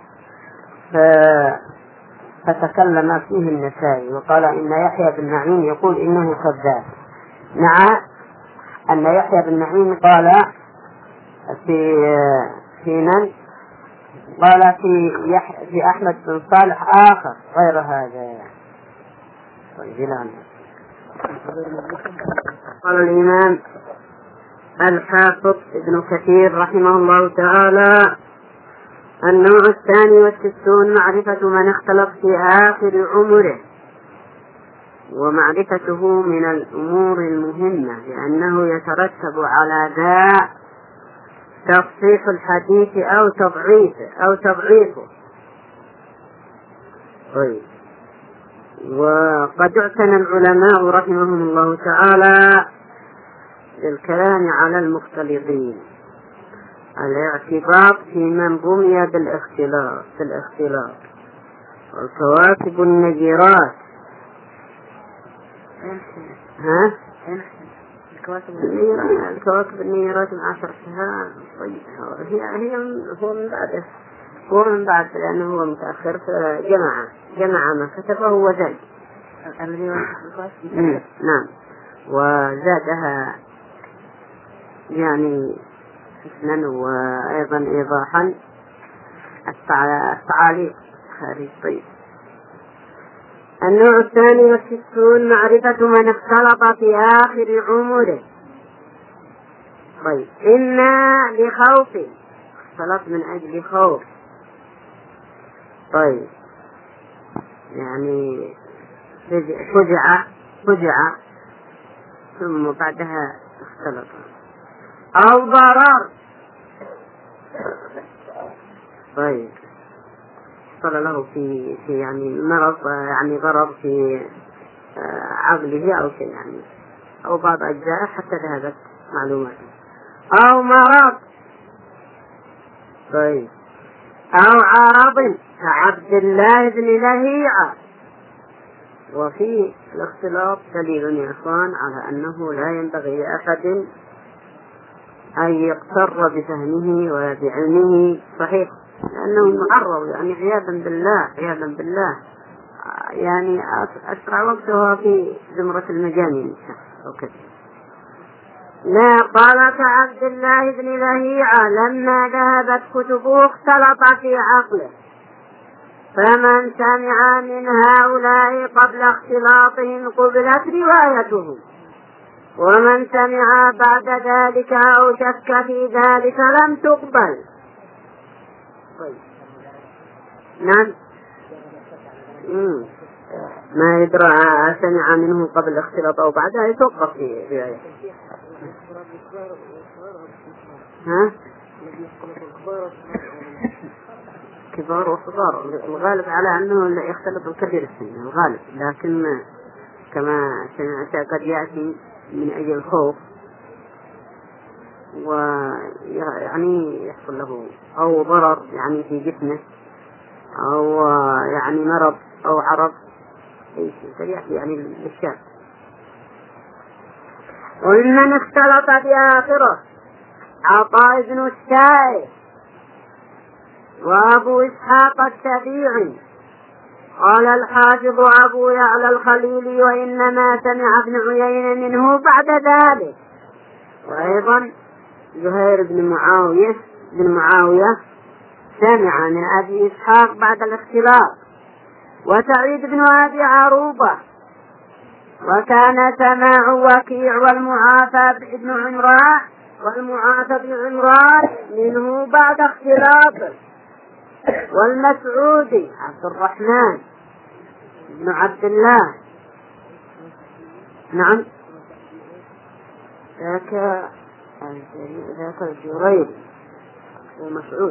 فتكلم فيه النسائي وقال إن يحيى بن معين يقول إنه كذاب. مع أن يحيى بن معين قال في من قال في أحمد بن صالح آخر غير هذا. قال الإمام الحافظ ابن كثير رحمه الله تعالى: النوع 62 معرفة من اختلط في آخر عمره، ومعرفته من الأمور المهمة لأنه يترتب على ذا تصحيح الحديث أو تضعيفه. طيب. وقد اعتنى العلماء رحمهم الله تعالى للكلام على المختلطين، الاعتبار في من رمي بالاختلاط والكواكب النجرات. الكواكب النيرات 10 شهور. طيب هو من بعد لأنه هو متأخر، فجمع ما كتبه وزاد. نعم، وزادها يعني حسنا وأيضا إيضاحا التعاليق خارج. طيب. النوع 62 معرفة من اختلط في آخر عمره. طيب. إما لخوف، اختلط من أجل خوف. طيب. يعني فجع ثم بعدها اختلط، أو ضرر طيب صار له في يعني مرض، يعني ضرر في عقله أو شيء يعني، أو بعض أجزاء حتى ذهبت معلوماته، أو مرض. طيب أو عرض كعبد الله بن لهيعة. وفي الاختلاط دليل يا إخوان على أنه لا ينبغي لأحد أن يقتر بفهمه وبعلمه صحيح، لأنه معرض يعني عياذا بالله يعني أسرع وقتها في زمرة المجانين أو كذا. لا قال كعبد الله بن لهيعة لما ذهبت كتبه اختلط في عقله، فمن سمع من هؤلاء قبل اختلاطهم قبلت روايته، ومن سمع بعد ذلك أو شك في ذلك لم تقبل. نعم ما يدرى سمع منه قبل الاختلاط أو بعدها يتوقف في رواية. ها كبار وصغار، الغالب على أنه يختلط الكبير السن الغالب، لكن كما سمعت قد يأتي من أجل الخوف ويعني يحصل له أو ضرر يعني في جسمه أو يعني مرض أو عرض أي شيء فيأتي يعني للشاب. ومن اختلط بآخره عطاء بن السائب وأبو إسحاق السبيعي. قال الحافظ أبو يعلى الخليلي وإنما سمع ابن عيينة منه بعد ذلك. وأيضا زهير بن معاوية سمع من أبي إسحاق بعد الاختلاط، وسعيد بن أبي عروبة. وكان سماع وكيع والمعافى بن عمران منه بعد اختلاطه. والمسعودي عبد الرحمن بن عبد الله. نعم ذاك الجريري ومسعود.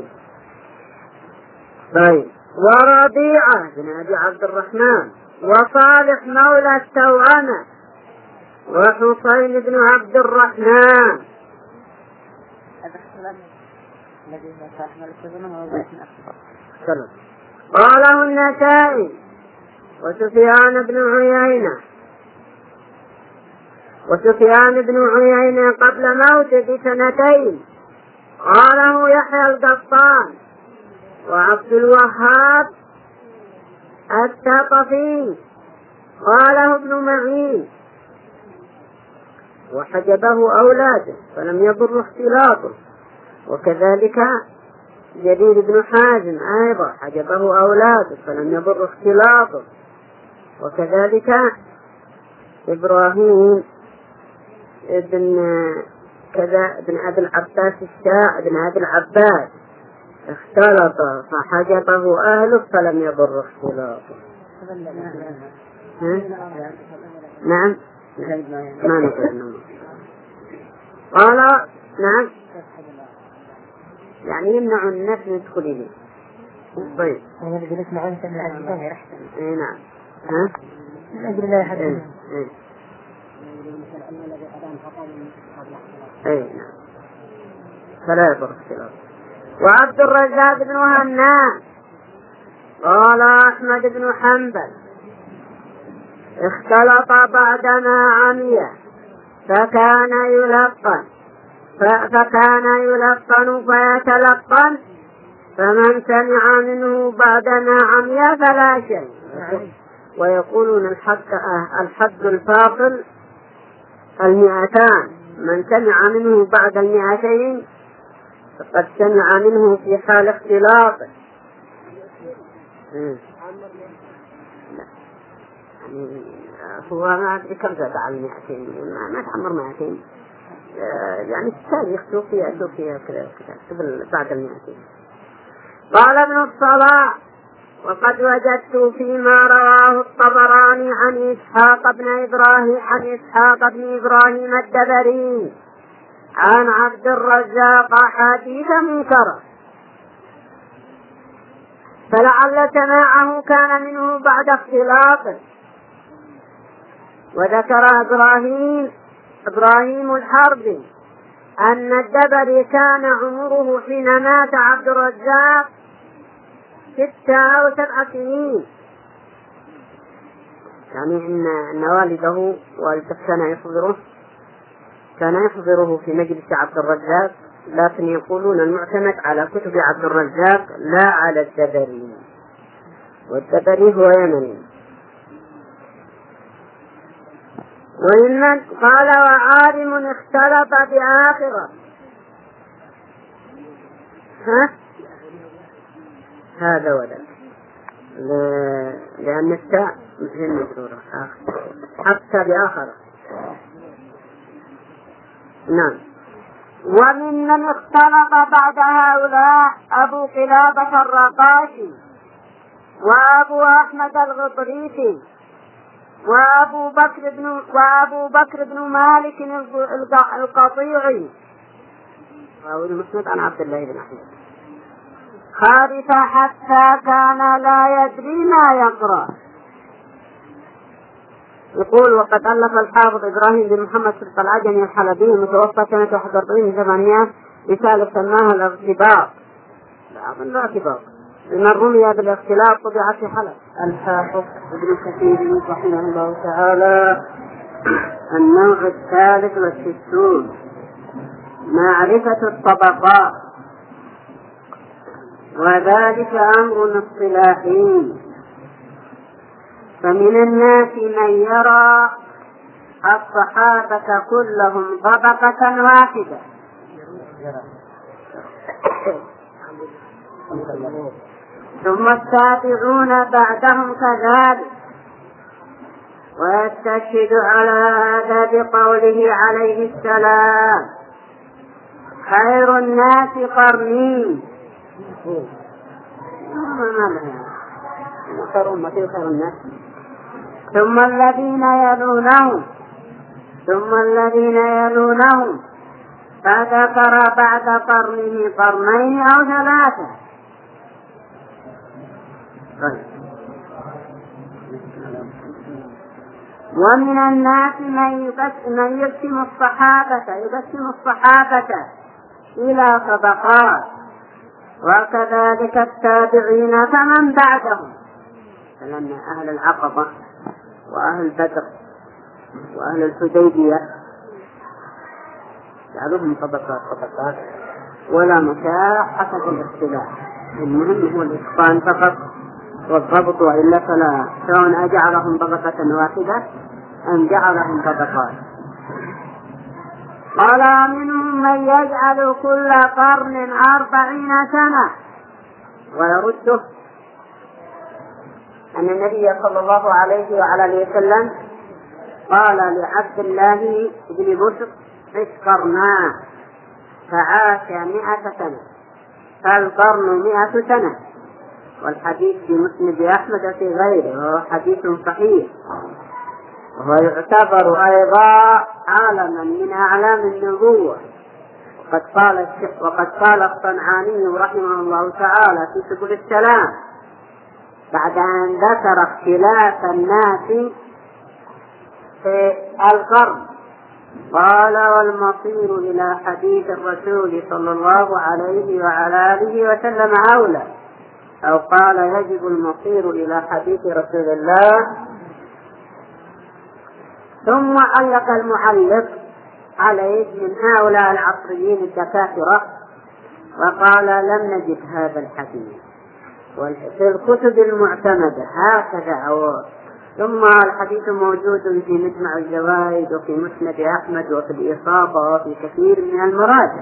طيب وربيعة بن أبي عبد الرحمن وصالح مولى التوأمة وحسين بن عبد الرحمن. قاله النسائي. وسفيان بن عيينة قبل موته بسنتين. قاله يحيى القطان وعبد الوهاب الثقفي. قاله ابن معين. وحجبه أولاده فلم يضر اختلاطه. وكذلك جرير بن حازم أيضا حجبه أولاده فلم يضر اختلاطه. وكذلك إبراهيم ابن أبي العباس ابن أبي العباس اختلط فحجبه أهله فلم يضر اختلاطه. نعم ما نقول. قال نعم يعني يمنع الناس من يدخل إليه. طيب نعم ها نعم فلا يضر اختلاط. وعبد الرزاق بن همام. قال أحمد بن حنبل اختلط بعدما عمي فكان يلقن فيتلقن، فمن سمع منه بعدما عمي فلا شيء. ويقولون الحد الفاصل 200. من سمع منه بعد 200 فقد سمع منه في حال اختلاطه. يعني هو ما أدري كم زاد على 200 ما تعمر 200 يعني التاريخ توفي كذا قبل بعد 200. قال ابن الصلاح وقد وجدت فيما رواه الطبراني عن إسحاق بن إبراهيم الدبري عن عبد الرزاق حديث منكرا، فلعل سماعه كان منه بعد اختلاط. وذكر إبراهيم الحربي أن الدبري كان عمره حين مات عبد الرزاق 6 أو 7 سنين، يعني أن والده كان يحضره في مجلس عبد الرزاق، لكن يقولون المعتمد على كتب عبد الرزاق لا على الدبري، والدبري هو يمني. وممن قال وعالم اختلط بآخرة، هذا وذاك، لأن التاء مثل مجرورة حتى بآخرة. نعم. وممن اختلط بعد هؤلاء أبو قلابة الرقاشي، وأبو أحمد الغطريفي، وأبو بكر بن مالك القطيعي، أو المسند عن عبد الله بن أحمد خارف حتى كان لا يدري ما يقرأ. يقول وقد ألف الحافظ إبراهيم بن محمد صدق العجمي الحلبي المتوفى سنة 41 رسالة سماها الارتباط، لمن رمي بالاختلاط طبعت في حلب. الحافظ ابن كثير رحمه الله تعالى. النوع 63 معرفة الطبقات، وذلك أمر اصطلاحي، فمن الناس من يرى الصحابة كلهم طبقة واحدة، ثم التابعون بعدهم كذلك، ويستشهد على هذا بقوله عليه السلام خير الناس قرني، ثم الذين يلونهم، فذكر بعد قرنه قرنين أو 3. ومن الناس من يقسم الصحابة إلى طبقات، وكذلك التابعين فمن بعدهم، لأن أهل العقبة وأهل بدر وأهل الحديبية جعلوهم طبقات ولا مشاحة في الاختلاف، المهم هو الإتقان فقط والضبط، وإلا فلا، سواء أجعلهم طبقة واحدة أم جعلهم طبقات. قال منهم من يجعل كل قرن 40 سنة، ويرده أن النبي صلى الله عليه وعلى آله وسلم قال لعبد الله بن بشر عش قرنا، فعاش 100 سنة، فالقرن 100 سنة. والحديث في مسند أحمد في غيره، وهو حديث صحيح، وهو يعتبر أيضا علما من أعلام النبوة. وقد قال الصنعاني رحمه الله تعالى في سبل السلام بعد أن ذكر اختلاف الناس في القرن، قال والمصير إلى حديث الرسول صلى الله عليه وعلى آله وسلم أولى، أو قال يجب المصير إلى حديث رسول الله. ثم علق المعلق عليه من هؤلاء العصريين الدكاترة وقال لم نجد هذا الحديث في الكتب المعتمدة هكذا. ثم الحديث موجود في مجمع الزوائد وفي مسند أحمد وفي الإصابة وفي كثير من المراجع.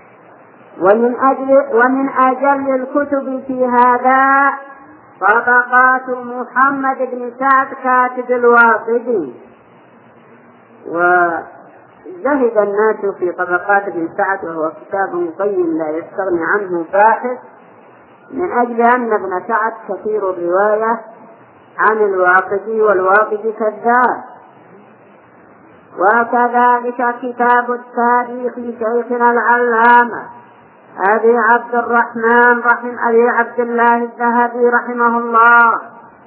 ومن أجل الكتب في هذا طبقات محمد بن سعد كاتب الواقدي، وزهد الناس في طبقات بن سعد، وهو كتاب قيم لا يستغني عنه باحث، من أجل أن ابن سعد كثير الرواية عن الواقدي، والواقدي كذاب، وكذلك كتاب التاريخ لشيخنا العلامة أبي عبد الله الذهبي رحمه الله،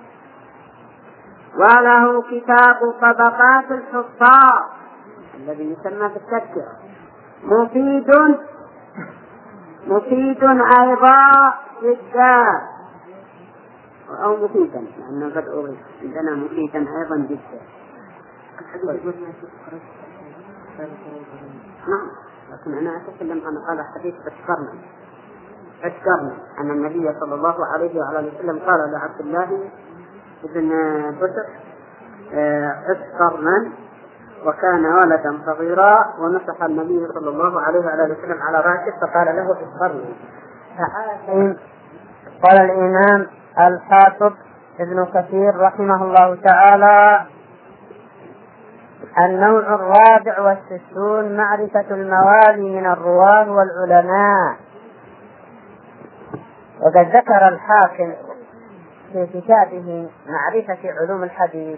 وله كتاب طبقات الحفاظ الذي يسمى بالتذكرة، مفيد أيضا جدا، أو مفيدا لأنه قد أورد عندنا مفيدا أيضا جدا. نعم، لكن أنا أتكلم عن هذا حديث أشكرنا أن النبي صلى الله عليه وعلى وسلم قال لعبد الله بن بسر أشكرنا، وكان ولدا صغيرا ومسح النبي صلى الله عليه وعلى وسلم على رأسه فقال له أشكرنا. قال الإمام الحافظ ابن كثير رحمه الله تعالى: النوع 64 معرفة الموالي من الرواه والعلماء. وقد ذكر الحاكم في كتابه معرفة علوم الحديث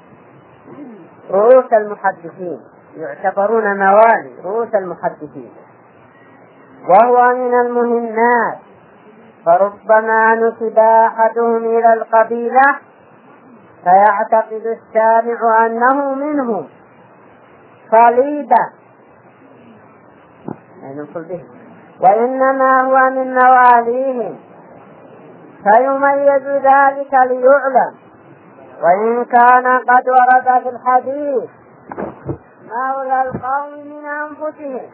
رؤوس المحدثين، يعتبرون موالي رؤوس المحدثين، وهو من المهمات، فربما نسب أحدهم إلى القبيلة فيعتقد السامع أنه منهم صليبا، وإنما هو من مواليهم، فيميز ذلك ليعلم، وإن كان قد ورد في الحديث مولى القوم من أنفسهم.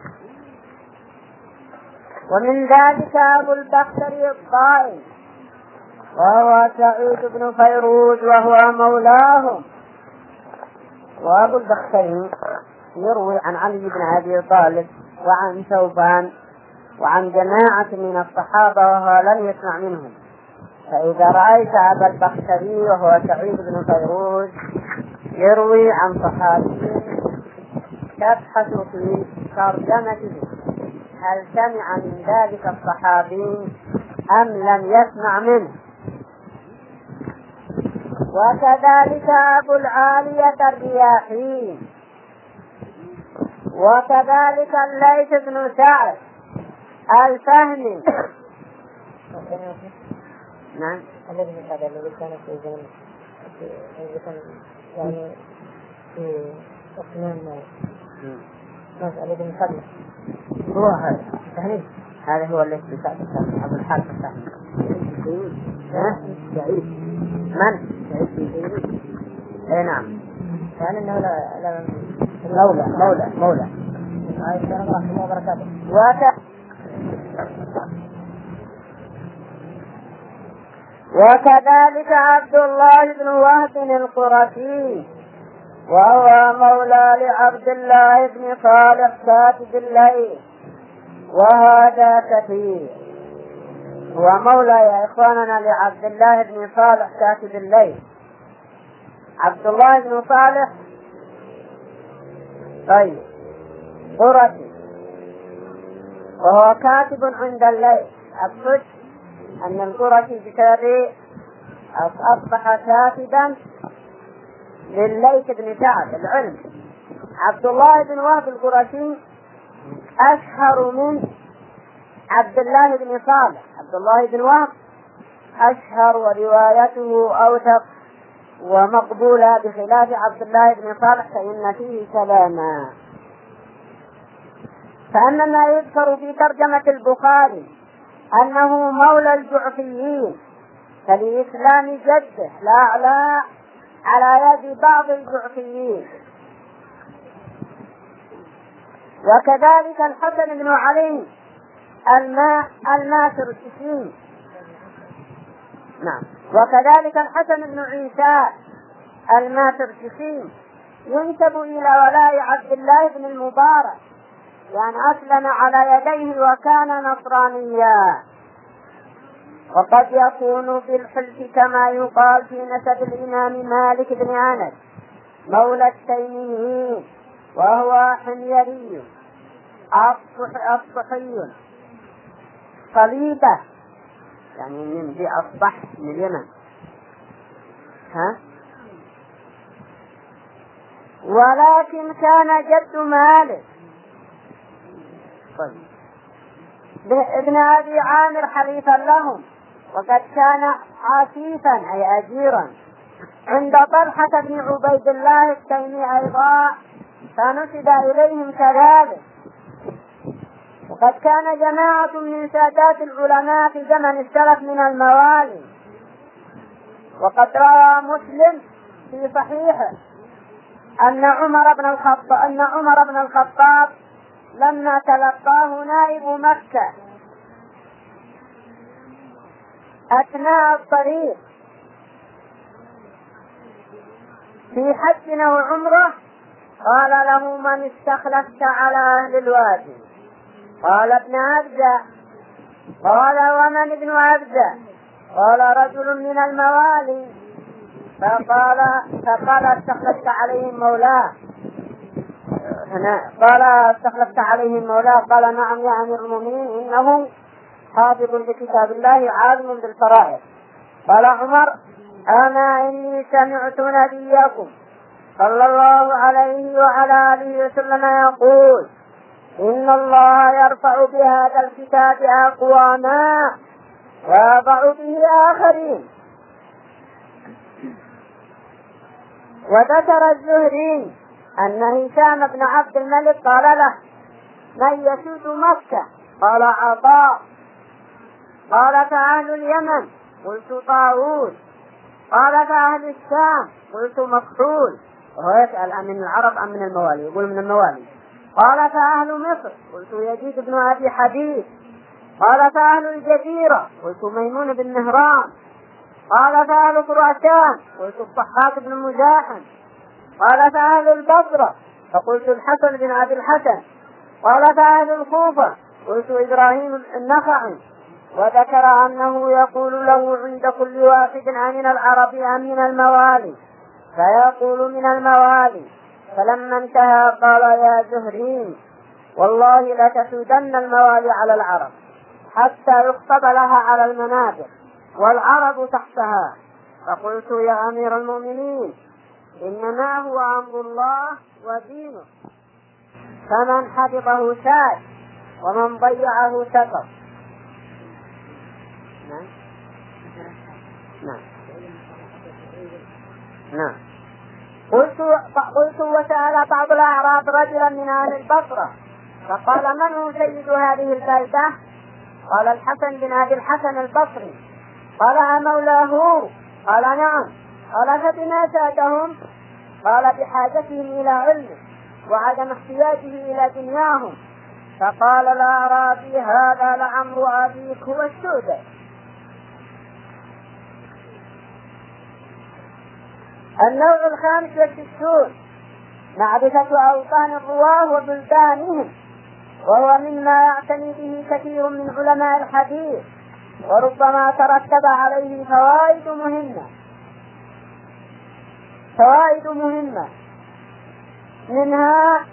ومن ذلك أبو البختري الطائي، وهو سعيد بن فيروز وهو مولاهم. وأبو البختري يروي عن علي بن أبي طالب وعن ثوبان وعن جماعة من الصحابة وهو لم يسمع منهم. فإذا رأيت أبا البختري وهو سعيد بن فيروز يروي عن صحابي تبحث في ترجمته هل سمع من ذلك الصحابي أم لم يسمع منه. وكذلك أبو العالية الرياحي، وكذلك الليث بن سعد الفهمي. نعم، الذي كان في زمن يعني في أسنان الذي من قبل هو هذا الفهمي، هذا هو الليث بن سعد أبو الحارث الفهمي. سعيد من؟ اي نعم، يعني انه مولى وكذلك عبد الله بن وهب القرشي، وهو مولى لعبد الله بن صالح كاتب الليل، وهذا كثير. هو مولى يا إخواننا لعبد الله بن صالح كاتب الليل. عبد الله بن صالح طيب قرشي، وهو كاتب عند الليل. أقصد أن القرشي بكتابه أصبح كاتبا للليث بن سعد العلم. عبد الله بن وهب القرشي أشهر من عبد الله بن صالح. عبد الله بن وهب أشهر وروايته أوثق ومقبولة، بخلاف عبد الله بن صالح فإن فيه كلاما. فأما ما يذكر في ترجمة البخاري أنه مولى الجعفيين فلإسلام جده لا على يد بعض الجعفيين. وكذلك الحسن بن علي الماترشي، نعم، وكذلك الحسن بن عيسى الماترشي ينسب إلى ولاء عبد الله بن المبارك، يعني أسلم على يديه وكان نصرانيا. وقد يكون بالحلف كما يقال في نسب الإمام مالك بن أنس مولى التيميين، وهو حميري أصبحي صليبة، يعني من ذي أصبح من اليمن. ولكن كان جد مالك ابن أبي عامر حليفا لهم، وقد كان عفيفا أي أجيرا عند طلحة بن عبيد الله التيمي أيضا، فنسب إليهم كذلك. وقد كان جماعة من سادات العلماء في زمن السلف من الموالي. وقد روى مسلم في صحيحه أن عمر بن الخطاب لما تلقاه نائب مكة أثناء الطريق في حج أو عمرة قال له: من استخلفت على أهل الوادي؟ قال: ابن عبده. قال: ومن ابن عبده؟ قال: رجل من الموالي. فقال: استخلفت عليهم مولاه. قال: استخلفت عليهم مولاه. قال: نعم يا أمير المؤمنين، إنه حافظ لكتاب الله عالم بالفرائض. قال عمر: أما إني سمعت نبيكم صلى الله عليه وعلى آله وسلم يقول: إن الله يرفع بهذا الكتاب أقواما ويضع به آخرين. وذكر الزهري أن هشام بن عبد الملك قال له: من يسود مكة؟ قال: عطاء. قال: فأهل اليمن؟ قلت: طاووس. قال: فأهل الشام؟ قلت: مكحول. وهو يسأل من العرب أم من الموالي؟ يقول من الموالي. قال: فأهل مصر؟ قلت: يزيد بن أبي حبيب. قال: فأهل الجزيرة؟ قلت: ميمون بن مهران. قال: فأهل خراسان؟ قلت: الضحاك بن مزاحم. قال: فأهل البصرة؟ فقلت: الحسن بن أبي الحسن. قال: فأهل الكوفة؟ قلت: إبراهيم النخعي. وذكر أنه يقول له عند كل واحد من العرب أم من الموالي؟ فيقول: من الموالي. فلما انتهى قال: يا زهري، والله لتسودن الموالي على العرب حتى يخطب لها على المنابر والعرب تحتها. فقلت: يا أمير المؤمنين، إنما هو أمر الله ودينه، فمن حفظه ساد ومن ضيعه سقط. نعم. قلت: وسأل بعض الأعراب رجلا من أهل البصرة فقال: من هو سيد هذه البلدة؟ قال: الحسن بن أبي الحسن البصري. قال: أمولاه؟ قال: نعم. قال: فبما سادهم؟ قال: بحاجتهم إلى علمه وعدم احتياجه إلى دنياهم. فقال: لا أرى في هذا لعمر أبيك هو السودة. النوع 65 معرفة أوطان الرواه وبلدانهم، وهو مما يعتني به كثير من علماء الحديث، وربما ترتب عليه فوائد مهمة. منها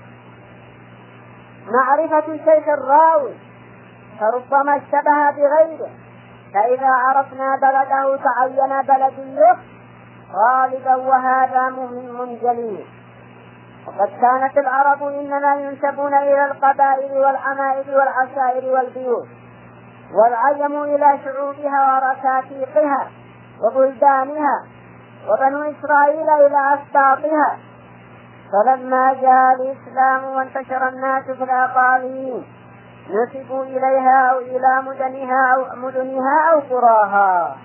معرفة شيخ الراوي، فربما اشتبه بغيره، فإذا عرفنا بلده تعين بلديه غالبا، وهذا مهم جليل. وقد كانت العرب إنما ينسبون إلى القبائل والعمائل والعشائر والبيوت، والعجم إلى شعوبها وركاكيقها وبلدانها، وبنو إسرائيل إلى أسباطها. فلما جاء الإسلام وانتشر الناس في الأقاليم نسبوا إليها أو إلى مدنها أو قراها.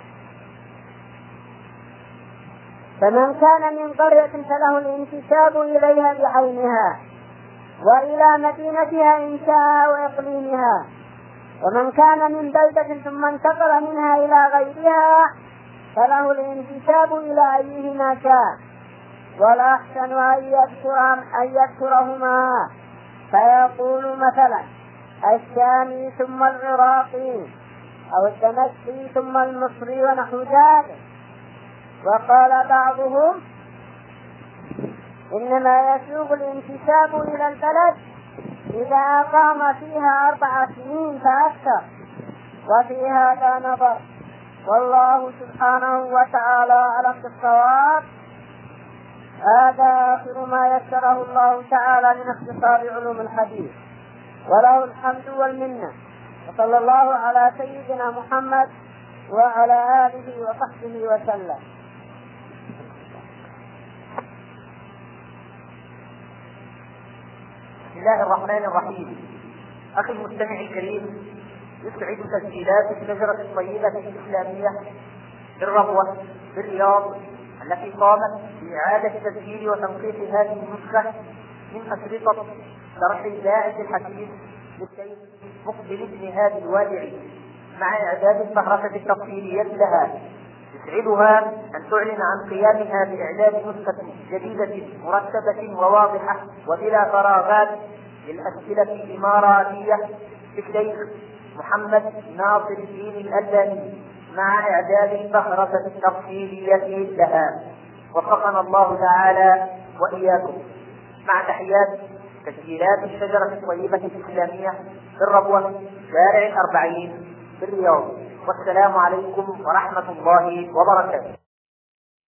فمن كان من قرية فله الانتساب إليها بعينها وإلى مدينتها إن شاء وإقليمها، ومن كان من بلدة ثم انتقل منها إلى غيرها فله الانتساب إلى أيهما شاء، والأحسن أن يذكرهما، فيقول مثلا الشامي ثم العراقي، أو الدمشقي ثم المصري ونحو ذلك. وقال بعضهم إنما يسوغ الانتساب إلى البلد إذا أقام فيها 4 سنين فأكثر، وفي هذا نظر، والله سبحانه وتعالى أعلم بالصواب. هذا آخر ما يسره الله تعالى من اختصار علوم الحديث، وله الحمد والمنة، وصلى الله على سيدنا محمد وعلى آله وصحبه وسلم. بسم الله الرحمن الرحيم. أخي المستمع الكريم، يسعد تسجيلات الشجرة الطيبة الإسلامية بالربوة بالرياض التي قامت بإعادة تسجيل وتنقيح هذه النسخة من أشرطة شرح الباعث الحديث للشيخ مقبل بن هادي الوادعي مع إعداد الفهرسة التفصيلية لها. يسعدها أن تعلن عن قيامها بإعداد نسخة جديدة مرتبة وواضحة وبلا فراغات للأسئلة الإماراتية للشيخ محمد ناصر الدين الألباني مع إعداد الفهرسة التفصيلية لها. وفقنا الله تعالى وإياكم. مع تحيات تسجيلات الشجرة الطيبة الإسلامية بالربوة شارع 40 بالرياض. والسلام عليكم ورحمة الله وبركاته.